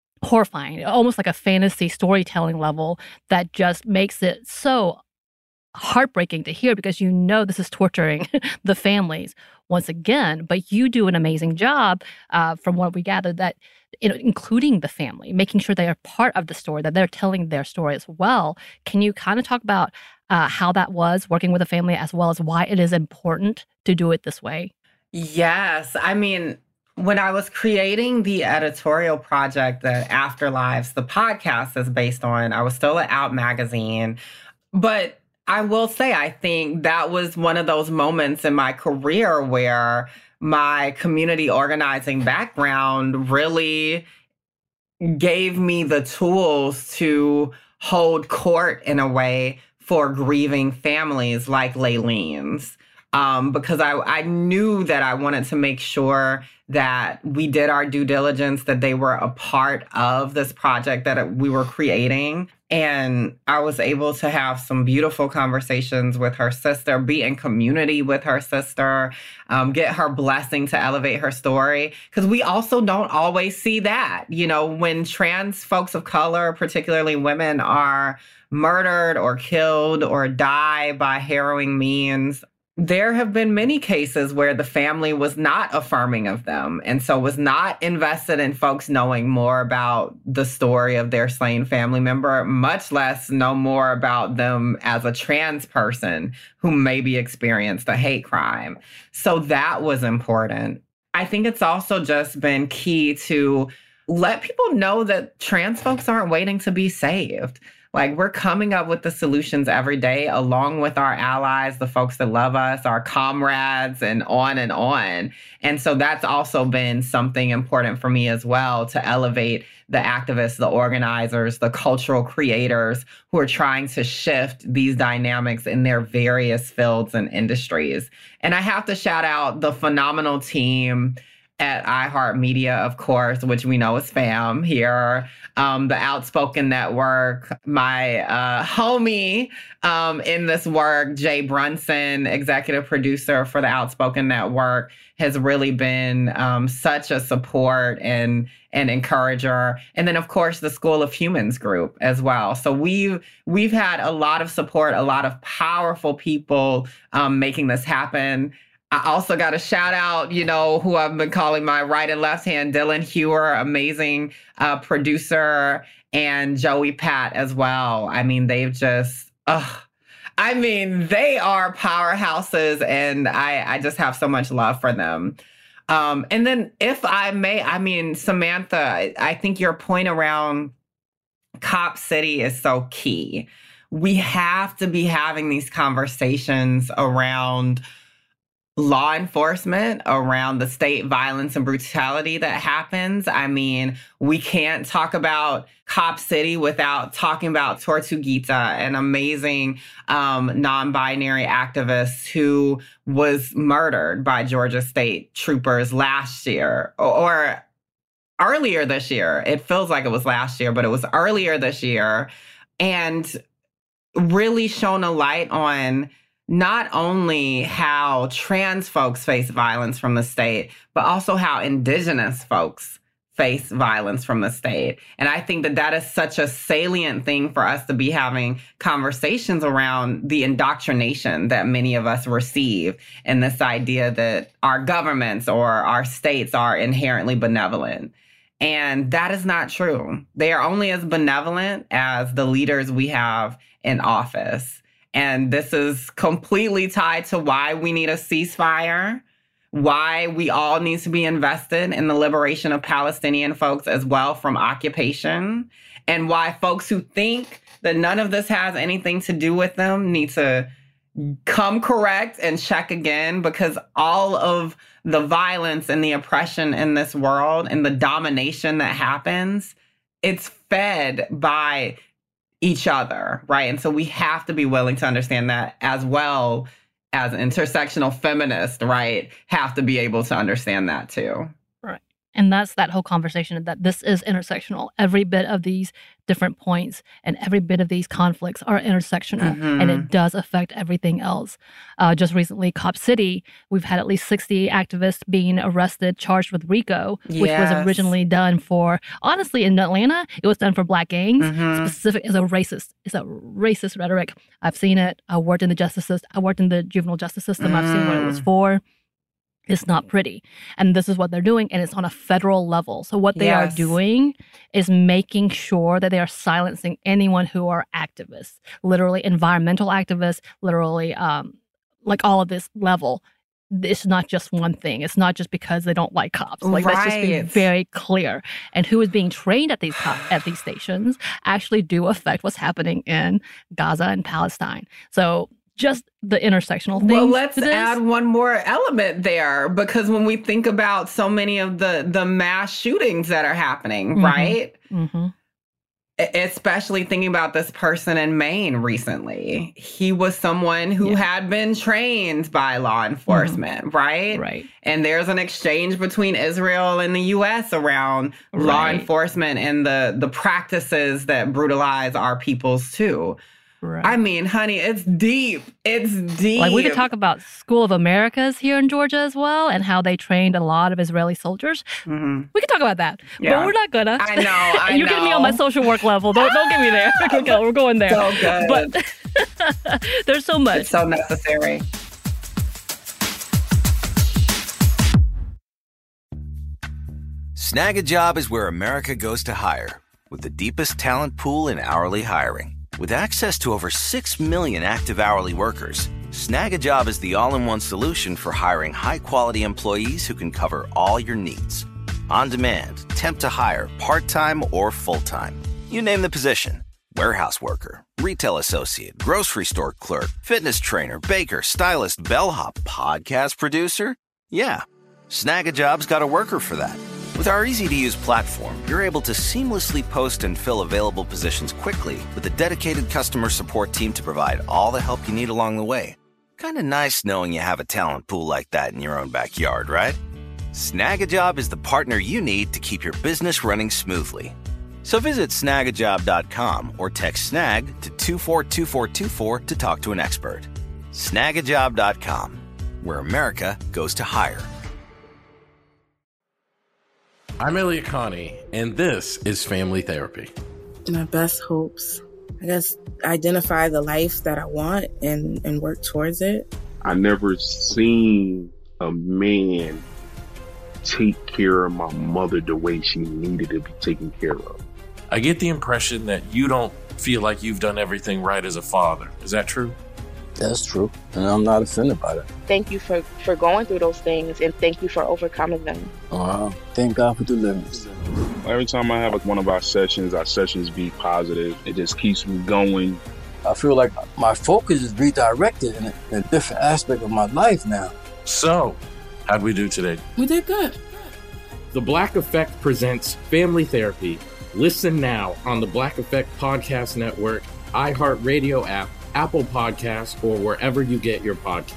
horrifying, almost like a fantasy storytelling level that just makes it so heartbreaking to hear because you know this is torturing the families once again. But you do an amazing job, uh, from what we gathered, that you know, including the family, making sure they are part of the story, that they're telling their story as well. Can you kind of talk about uh, how that was working with a family, as well as why it is important to do it this way? Yes. I mean, when I was creating the editorial project that Afterlives, the podcast, is based on, I was still at Out Magazine. But I will say, I think that was one of those moments in my career where my community organizing background really gave me the tools to hold court in a way for grieving families like Layleen's. Um, because I, I knew that I wanted to make sure that we did our due diligence, that they were a part of this project that we were creating. And I was able to have some beautiful conversations with her sister, be in community with her sister, um, get her blessing to elevate her story. Because we also don't always see that. You know, when trans folks of color, particularly women, are murdered or killed or die by harrowing means, there have been many cases where the family was not affirming of them and so was not invested in folks knowing more about the story of their slain family member, much less know more about them as a trans person who maybe experienced a hate crime. So that was important. I think it's also just been key to let people know that trans folks aren't waiting to be saved. Like, we're coming up with the solutions every day, along with our allies, the folks that love us, our comrades, and on and on. And so that's also been something important for me as well, to elevate the activists, the organizers, the cultural creators who are trying to shift these dynamics in their various fields and industries. And I have to shout out the phenomenal team at iHeartMedia, of course, which we know is FAM here, um, the Outspoken Network, my uh, homie um, in this work, Jay Brunson, executive producer for the Outspoken Network, has really been um, such a support and and encourager. And then, of course, the School of Humans group as well. So we've, we've had a lot of support, a lot of powerful people um, making this happen. I also got to shout out, you know, who I've been calling my right and left hand, Dylan Hewer, amazing uh, producer, and Joey Pat as well. I mean, they've just, ugh. I mean, they are powerhouses, and I, I just have so much love for them. Um, and then if I may, I mean, Samantha, I think your point around Cop City is so key. We have to be having these conversations around law enforcement, around the state violence and brutality that happens. I mean, we can't talk about Cop City without talking about Tortuguita, an amazing um, non-binary activist who was murdered by Georgia State troopers last year, or, or earlier this year. It feels like it was last year, but it was earlier this year, and really shone a light on not only how trans folks face violence from the state, but also how Indigenous folks face violence from the state. And I think that that is such a salient thing for us to be having conversations around, the indoctrination that many of us receive, and this idea that our governments or our states are inherently benevolent. And that is not true. They are only as benevolent as the leaders we have in office. And this is completely tied to why we need a ceasefire, why we all need to be invested in the liberation of Palestinian folks as well from occupation, and why folks who think that none of this has anything to do with them need to come correct and check again, because all of the violence and the oppression in this world and the domination that happens, it's fed by each other, right? And so we have to be willing to understand that, as well as intersectional feminists, right, have to be able to understand that too. Right. And that's that whole conversation that this is intersectional. Every bit of these different points and every bit of these conflicts are intersectional, Mm-hmm. and it does affect everything else. Uh, just recently, Cop City, we've had at least sixty activists being arrested, charged with RICO, which Yes. was originally done for, honestly, in Atlanta, it was done for Black gangs. Mhm. Specific is a racist, it's a racist rhetoric. I've seen it. I worked in the justice system. I worked in the juvenile justice system. I've seen what it was Mm. for. It's not pretty. And this is what they're doing, and it's on a federal level. So what they Yes. are doing is making sure that they are silencing anyone who are activists, literally environmental activists, literally um, like all of this level. It's not just one thing. It's not just because they don't like cops. Like let's just be Right. very clear. And who is being trained at these co- at these stations actually do affect what's happening in Gaza and Palestine. So just the intersectional things. Well, let's to this. add one more element there, because when we think about so many of the the mass shootings that are happening, Mhm. right? Mm-hmm. Especially thinking about this person in Maine recently. He was someone who Yeah. had been trained by law enforcement, right? Right. And there's an exchange between Israel and the U S around law Right. enforcement and the the practices that brutalize our peoples too. Right. I mean, honey, it's deep. It's deep. Like we could talk about School of Americas here in Georgia as well, and how they trained a lot of Israeli soldiers. Mhm. We could talk about that, Yeah. but we're not gonna. I know, I You're getting me on my know. social work level. Don't don't get me there. Okay, we're going there. So good. But there's so much. It's so necessary. Snag a job is where America goes to hire, with the deepest talent pool in hourly hiring. With access to over six million active hourly workers, Snag a Job is the all-in-one solution for hiring high-quality employees who can cover all your needs. On demand, temp to hire, part-time or full-time. You name the position. Warehouse worker, retail associate, grocery store clerk, fitness trainer, baker, stylist, bellhop, podcast producer. Yeah, Snag a Job's got a worker for that. With our easy-to-use platform, you're able to seamlessly post and fill available positions quickly with a dedicated customer support team to provide all the help you need along the way. Kind of nice knowing you have a talent pool like that in your own backyard, right? Snag a Job is the partner you need to keep your business running smoothly. So visit snag a job dot com or text SNAG to two four two four two four to talk to an expert. snag a job dot com, where America goes to hire. I'm Elliot Connie, and this is Family Therapy. My best hopes, I guess, identify the life that I want and, and work towards it. I never seen a man take care of my mother the way she needed to be taken care of. I get the impression that you don't feel like you've done everything right as a father. Is that true? That's true, and I'm not offended by that. Thank you for, for going through those things, and thank you for overcoming them. Wow. Thank God for deliverance. Every time I have like one of our sessions, our sessions be positive. It just keeps me going. I feel like my focus is redirected in a, in a different aspect of my life now. So, how'd we do today? We did good. The Black Effect presents Family Therapy. Listen now on the Black Effect Podcast Network, iHeartRadio app, Apple Podcasts, or wherever you get your podcasts.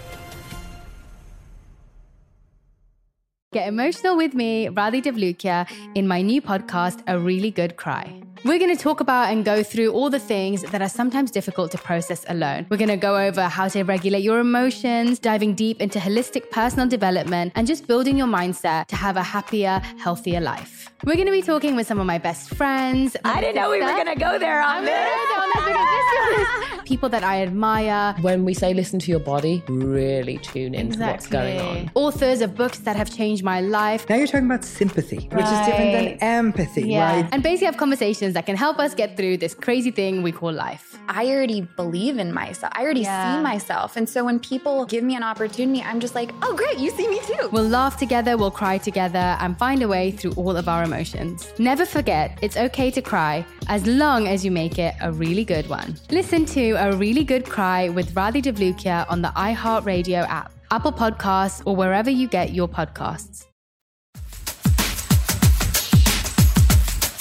Get emotional with me, Radhi Devlukia, in my new podcast, A Really Good Cry. We're going to talk about and go through all the things that are sometimes difficult to process alone. We're going to go over how to regulate your emotions, diving deep into holistic personal development, and just building your mindset to have a happier, healthier life. We're going to be talking with some of my best friends. I didn't know we were going to go there on this. People that I admire. When we say listen to your body, really tune into what's going on. Authors of books that have changed my life. Now you're talking about sympathy, which is different than empathy, Yeah. right? And basically have conversations that can help us get through this crazy thing we call life. I already believe in myself. I already Yeah. see myself. And so when people give me an opportunity, I'm just like, oh, great, you see me too. We'll laugh together, we'll cry together, and find a way through all of our emotions. Never forget, it's okay to cry, as long as you make it a really good one. Listen to A Really Good Cry with Radhi Devlukia on the iHeartRadio app, Apple Podcasts, or wherever you get your podcasts.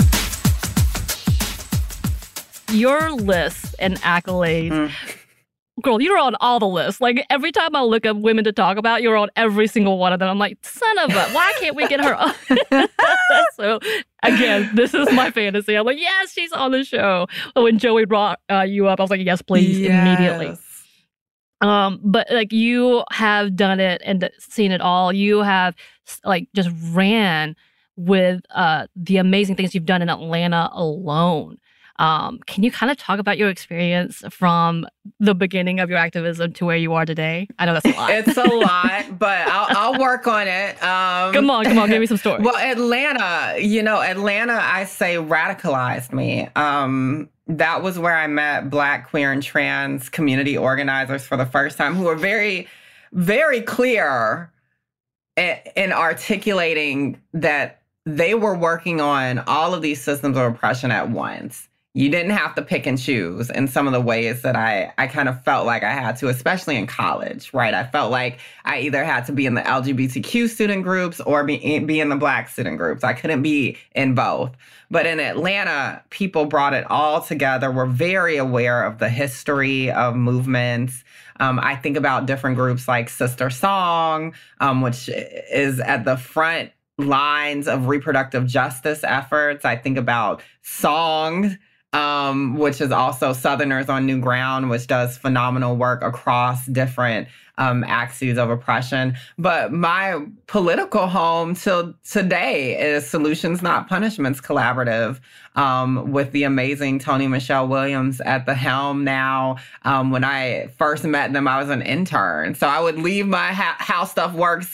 Your lists and accolades. Mm. girl, you're on all the lists. Like every time I look up women to talk about, you're on every single one of them. I'm like, son of a, why can't we get her on? So again, this is my fantasy. I'm like, yes, she's on the show. When Joey brought uh, you up, I was like, yes, please, Yes. immediately. Um, but like you have done it and seen it all. You have like just ran with uh, the amazing things you've done in Atlanta alone. Um, can you kind of talk about your experience from the beginning of your activism to where you are today? I know that's a lot. It's a lot, but I'll, I'll work on it. Um, come on, come on, give me some stories. Well, Atlanta, you know, Atlanta, I say radicalized me. Um, that was where I met Black, queer, and trans community organizers for the first time, who were very, very clear in, in articulating that they were working on all of these systems of oppression at once. You didn't have to pick and choose in some of the ways that I, I kind of felt like I had to, especially in college, right? I felt like I either had to be in the L G B T Q student groups or be, be in the Black student groups. I couldn't be in both. But in Atlanta, people brought it all together, were very aware of the history of movements. Um, I think about different groups like Sister Song, um, which is at the front lines of reproductive justice efforts. I think about Song, Um, which is also Southerners on New Ground, which does phenomenal work across different um, axes of oppression. But my political home till today is Solutions Not Punishments Collaborative, um, with the amazing Toni Michelle Williams at the helm now. Um, when I first met them, I was an intern. So I would leave my ha- How Stuff Works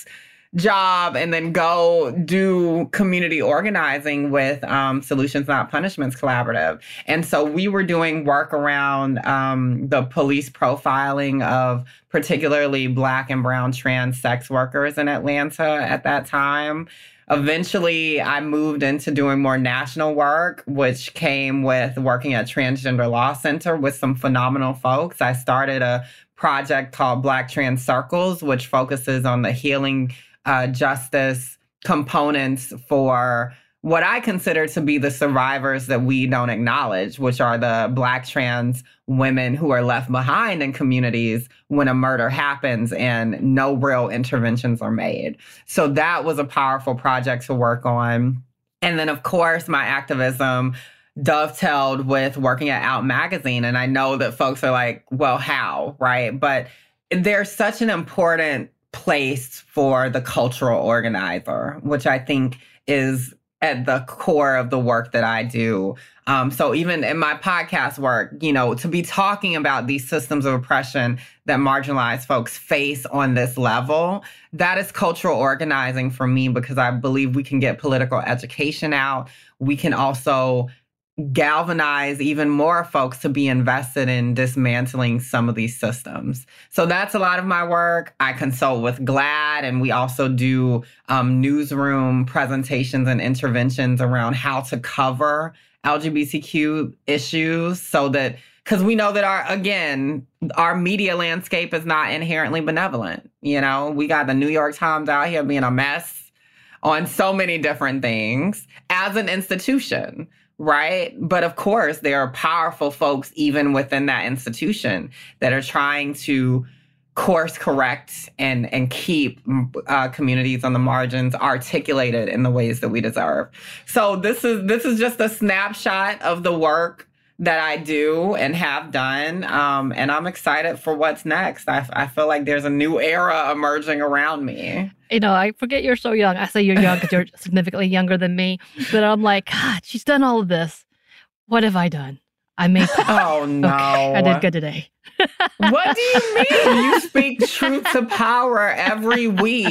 job and then go do community organizing with um, Solutions Not Punishments Collaborative. And so we were doing work around um, the police profiling of particularly Black and brown trans sex workers in Atlanta at that time. Eventually, I moved into doing more national work, which came with working at Transgender Law Center with some phenomenal folks. I started a project called Black Trans Circles, which focuses on the healing Uh, justice components for what I consider to be the survivors that we don't acknowledge, which are the Black trans women who are left behind in communities when a murder happens and no real interventions are made. So that was a powerful project to work on. And then, of course, my activism dovetailed with working at Out Magazine. And I know that folks are like, well, how, right? But there's such an important place for the cultural organizer, which I think is at the core of the work that I do. Um, so even in my podcast work, you know, to be talking about these systems of oppression that marginalized folks face on this level, that is cultural organizing for me, because I believe we can get political education out. We can also galvanize even more folks to be invested in dismantling some of these systems. So that's a lot of my work. I consult with GLAAD, and we also do um, newsroom presentations and interventions around how to cover L G B T Q issues, so that, because we know that our, again, our media landscape is not inherently benevolent. You know, we got the New York Times out here being a mess on so many different things as an institution. Right. But of course, there are powerful folks even within that institution that are trying to course correct and, and keep uh, communities on the margins articulated in the ways that we deserve. So this is this is just a snapshot of the work that I do and have done. Um, and I'm excited for what's next. I, I feel like there's a new era emerging around me. You know, I forget you're so young. I say you're young because you're significantly younger than me. But I'm like, God, she's done all of this. What have I done? I made Oh, no. Okay, I did good today. What do you mean? You speak truth to power every week.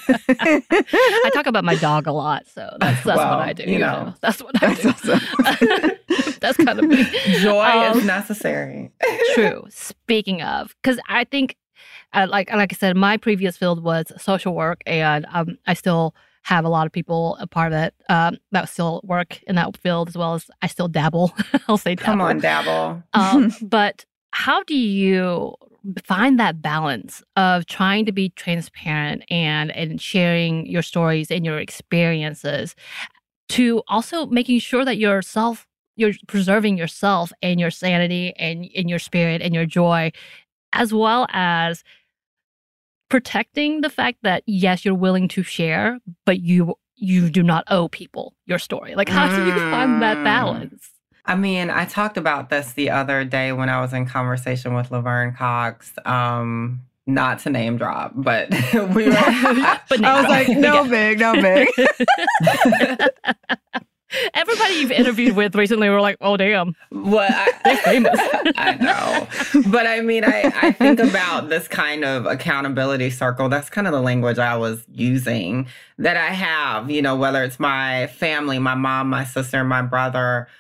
I talk about my dog a lot, so that's, that's well, what I do. You know, know. That's what I do. That's kind of me. Joy um, is necessary. True. Speaking of, because I think, uh, like like I said, my previous field was social work, and um, I still have a lot of people a part of it um, that still work in that field, as well as I still dabble. I'll say dabble. Come on, dabble. um, but how do you find that balance of trying to be transparent and, and sharing your stories and your experiences to also making sure that yourself, you're preserving yourself and your sanity and, and your spirit and your joy as well as protecting the fact that, yes, you're willing to share, but you you do not owe people your story. Like, how do you find that balance? I mean, I talked about this the other day when I was in conversation with Laverne Cox. Um, not to name drop, but we were. I, but I was like, no big, no big. Everybody you've interviewed with recently were like, oh, damn. Well, I, they're famous. I know. But I mean, I, I think about this kind of accountability circle. That's kind of the language I was using that I have, you know, whether it's my family, my mom, my sister, my brother,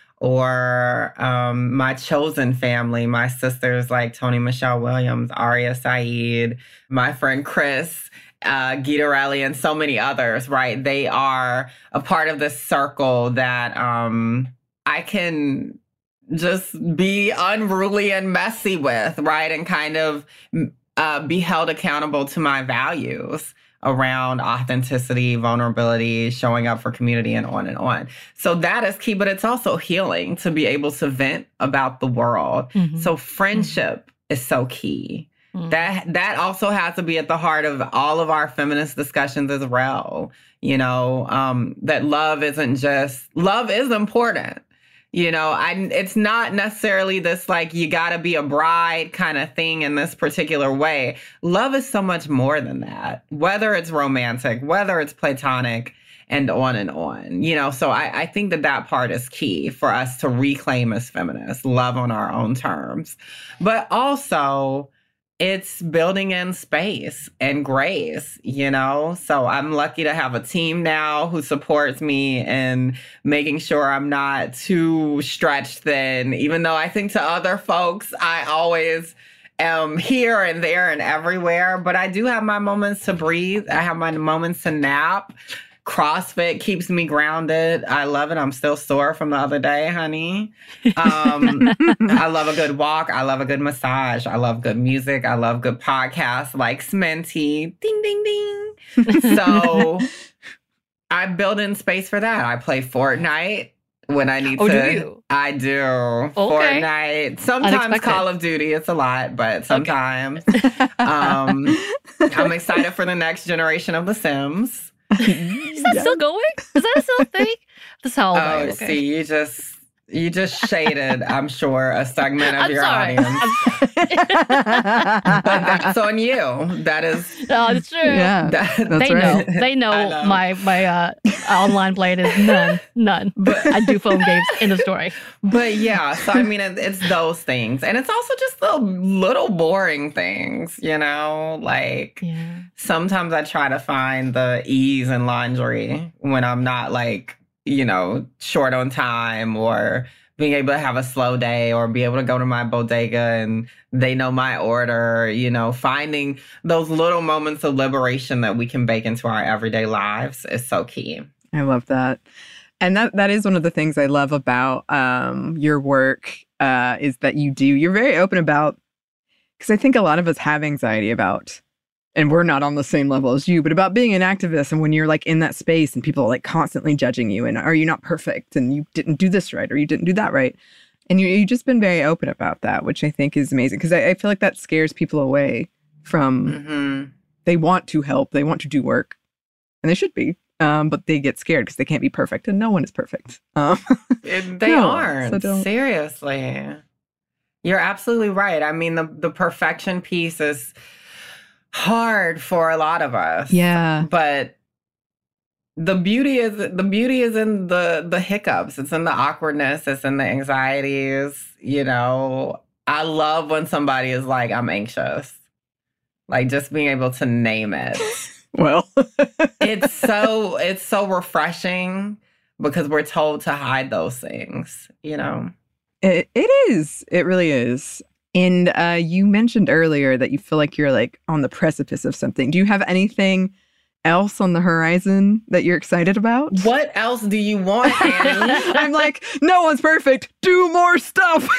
or um, my chosen family, my sisters like Tony Michelle Williams, Aria Saeed, my friend Chris, uh, Gita Rally, and so many others, right? They are a part of this circle that um, I can just be unruly and messy with, right? And kind of uh, be held accountable to my values around authenticity, vulnerability, showing up for community, and on and on. So that is key, but it's also healing to be able to vent about the world. Mm-hmm. So friendship mm-hmm. is so key. Mm-hmm. That that also has to be at the heart of all of our feminist discussions as well. You know, um, that love isn't just, love is important. You know, I, it's not necessarily this like you gotta be a bride kind of thing in this particular way. Love is so much more than that, whether it's romantic, whether it's platonic, and on and on. You know, so I, I think that that part is key for us to reclaim as feminists, love on our own terms. But also, it's building in space and grace, you know? So I'm lucky to have a team now who supports me in making sure I'm not too stretched thin, even though I think to other folks, I always am here and there and everywhere. But I do have my moments to breathe. I have my moments to nap. CrossFit keeps me grounded. I love it. I'm still sore from the other day, honey. Um, I love a good walk. I love a good massage. I love good music. I love good podcasts like Sminty. Ding, ding, ding. So I build in space for that. I play Fortnite when I need oh, to. Oh, do you? I do. Okay. Fortnite. Sometimes Unexpected. Call of Duty. It's a lot, but sometimes. Okay. um, I'm excited for the next generation of The Sims. Is that yeah. still going? Is that still a thing? That's how old oh, I am. Okay. See, you just you just shaded, I'm sure, a segment of I'm your sorry. audience. But that's on you. That is. No, it's true. Yeah, that, they right. know. They know, know. my my uh, online playing is none, none. But I do phone games. End of story. But yeah, so I mean, it, it's those things, and it's also just the little boring things, you know. Like yeah. sometimes I try to find the ease in laundry when I'm not like, you know, short on time, or being able to have a slow day, or be able to go to my bodega and they know my order, you know, finding those little moments of liberation that we can bake into our everyday lives is so key. I love that. And that that is one of the things I love about um, your work uh, is that you do, you're very open about, because I think a lot of us have anxiety about, and we're not on the same level as you, but about being an activist, and when you're like in that space and people are like constantly judging you and are you not perfect and you didn't do this right or you didn't do that right. And you, you've just been very open about that, which I think is amazing, because I, I feel like that scares people away from, mm-hmm. they want to help, they want to do work, and they should be, um, but they get scared because they can't be perfect, and no one is perfect. Um, it, they no, aren't, so seriously. You're absolutely right. I mean, the, the perfection piece is hard for a lot of us. Yeah. But the beauty is the beauty is in the the hiccups. It's in the awkwardness. It's in the anxieties. You know, I love when somebody is like, I'm anxious. Like, just being able to name it. Well, it's so it's so refreshing, because we're told to hide those things, you know. It it is. It really is. And uh, you mentioned earlier that you feel like you're like on the precipice of something. Do you have anything else on the horizon that you're excited about? What else do you want, Annie? I'm like, no one's perfect. Do more stuff.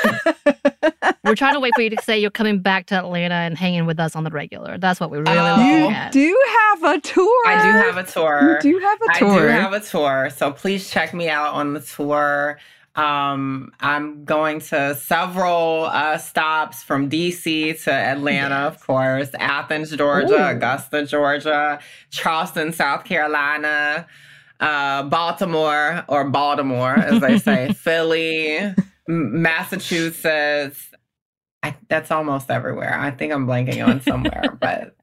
We're trying to wait for you to say you're coming back to Atlanta and hanging with us on the regular. That's what we really oh, want. You at. do have a tour. I do have a tour. You do have a tour. I do have a tour. So please check me out on the tour. Um, I'm going to several uh, stops from D C to Atlanta, yes. of course, Athens, Georgia, Ooh. Augusta, Georgia, Charleston, South Carolina, uh, Baltimore, or Baltimore, as they say, Philly, Massachusetts. I, that's almost everywhere. I think I'm blanking on somewhere, but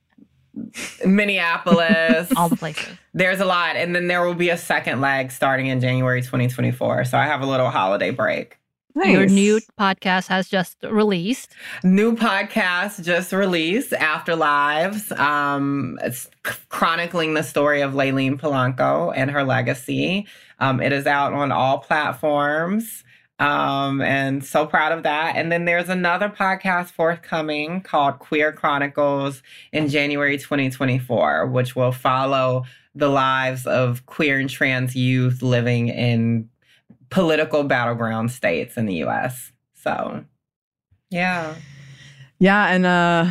Minneapolis. All the places. There's a lot. And then there will be a second leg starting in January twenty twenty-four. So I have a little holiday break. Nice. Your new podcast has just released. New podcast just released, Afterlives. Um, it's chronicling the story of Layleen Polanco and her legacy. Um, it is out on all platforms. Um, and so proud of that. And then there's another podcast forthcoming called Queer Chronicles in January twenty twenty-four, which will follow the lives of queer and trans youth living in political battleground states in the U S. So, yeah. Yeah. And uh,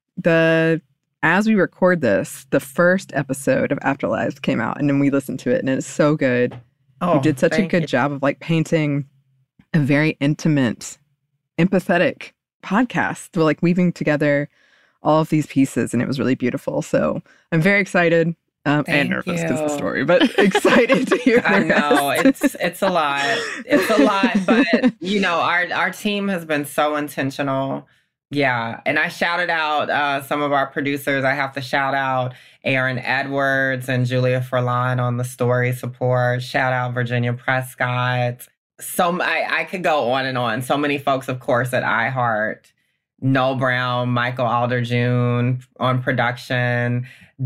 the as we record this, the first episode of Afterlives came out, and then we listened to it, and it's so good. Oh, you did such a good you. job of like painting a very intimate, empathetic podcast. We're like weaving together all of these pieces, and it was really beautiful. So I'm very excited um, and nervous because of the story, but excited to hear the I know rest. it's it's a lot. It's a lot, but you know, our our team has been so intentional. Yeah, and I shouted out uh, some of our producers. I have to shout out Aaron Edwards and Julia Furlan on the story support. Shout out Virginia Prescott. So I, I could go on and on. So many folks, of course, at iHeart. Noel Brown, Michael Alder-June on production.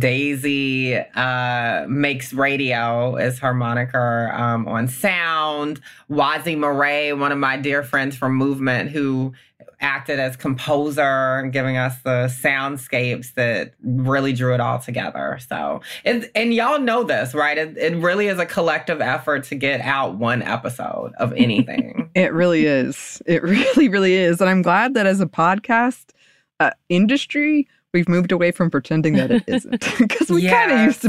Daisy uh, makes radio is her moniker um, on sound. Wazi Murray, one of my dear friends from Movement, who acted as composer, giving us the soundscapes that really drew it all together. So, it, and y'all know this, right? It, it really is a collective effort to get out one episode of anything. It really is. It really, really is. And I'm glad that as a podcast uh, industry, we've moved away from pretending that it isn't. Because we yes. kind of used to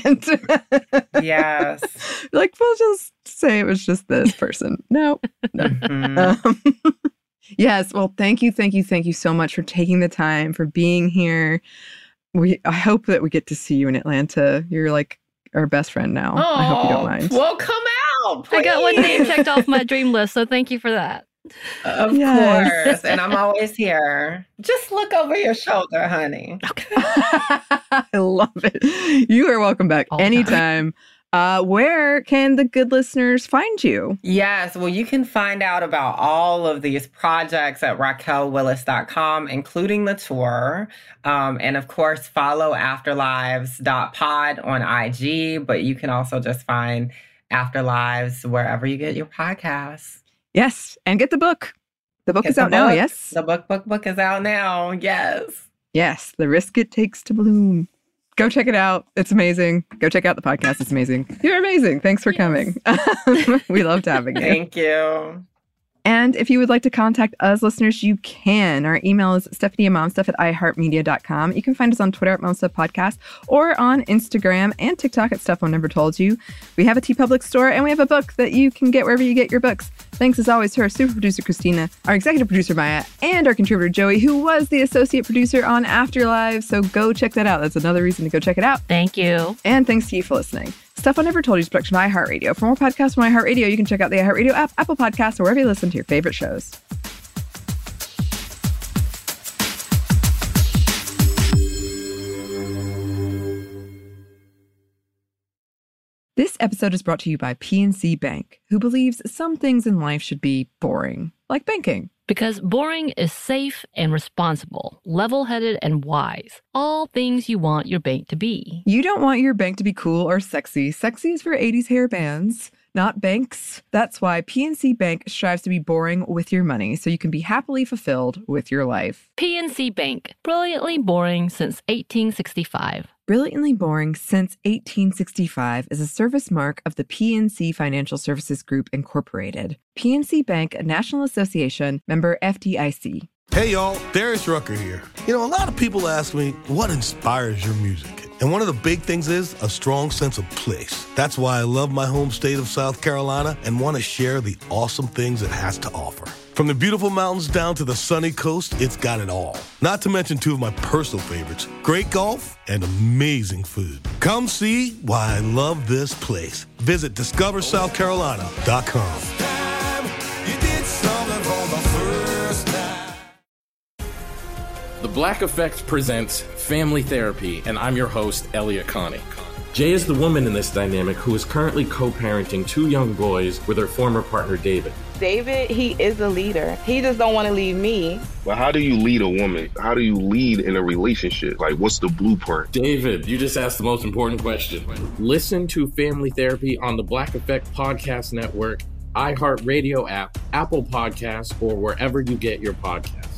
pretend. Yes. Like, we'll just say it was just this person. No. no. Mm-hmm. Um, Yes. Well, thank you. Thank you. Thank you so much for taking the time, for being here. We I hope that we get to see you in Atlanta. You're like our best friend now. Oh, I hope you don't mind. Well, come out. Please. I got one name checked off my dream list. So thank you for that. Of yes. course. And I'm always here. Just look over your shoulder, honey. Okay. I love it. You are welcome back All anytime. Time. Uh, where can the good listeners find you? Yes, well, you can find out about all of these projects at raquel willis dot com, including the tour. Um, and of course, follow afterlives dot pod on I G, but you can also just find Afterlives wherever you get your podcasts. Yes, and get the book. The book get is the out book. now, yes? The book, book, book is out now, yes. Yes, The Risk It Takes to Bloom. Go check it out. It's amazing. Go check out the podcast. It's amazing. You're amazing. Thanks for yes. coming. We loved having you. Thank you. And if you would like to contact us listeners, you can. Our email is stephanie and momstuff at i heart media dot com. You can find us on Twitter at momstuff podcast or on Instagram and TikTok at Stuff Mom Never Told You. We have a TeePublic store, and we have a book that you can get wherever you get your books. Thanks as always to our super producer, Christina, our executive producer, Maya, and our contributor, Joey, who was the associate producer on Afterlife. So go check that out. That's another reason to go check it out. Thank you. And thanks to you for listening. Stuff I Never Told You is a production of iHeartRadio. For more podcasts from iHeartRadio, you can check out the iHeartRadio app, Apple Podcasts, or wherever you listen to your favorite shows. This episode is brought to you by P N C Bank, who believes some things in life should be boring, like banking. Because boring is safe and responsible, level-headed and wise. All things you want your bank to be. You don't want your bank to be cool or sexy. Sexy is for eighties hair bands, not banks. That's why P N C Bank strives to be boring with your money, so you can be happily fulfilled with your life. P N C Bank, brilliantly boring since eighteen sixty-five. Brilliantly Boring Since eighteen sixty-five is a service mark of the P N C Financial Services Group, Incorporated. P N C Bank, a National Association, member F D I C. Hey, y'all, Darius Rucker here. You know, a lot of people ask me, what inspires your music? And one of the big things is a strong sense of place. That's why I love my home state of South Carolina and want to share the awesome things it has to offer. From the beautiful mountains down to the sunny coast, it's got it all. Not to mention two of my personal favorites, great golf and amazing food. Come see why I love this place. Visit discover south carolina dot com. The Black Effect presents Family Therapy, and I'm your host, Elliot Connie. Jay is the woman in this dynamic who is currently co-parenting two young boys with her former partner, David. David, he is a leader. He just don't want to leave me. But how do you lead a woman? How do you lead in a relationship? Like, what's the blueprint? David, you just asked the most important question. Listen to Family Therapy on the Black Effect Podcast Network, iHeartRadio app, Apple Podcasts, or wherever you get your podcasts.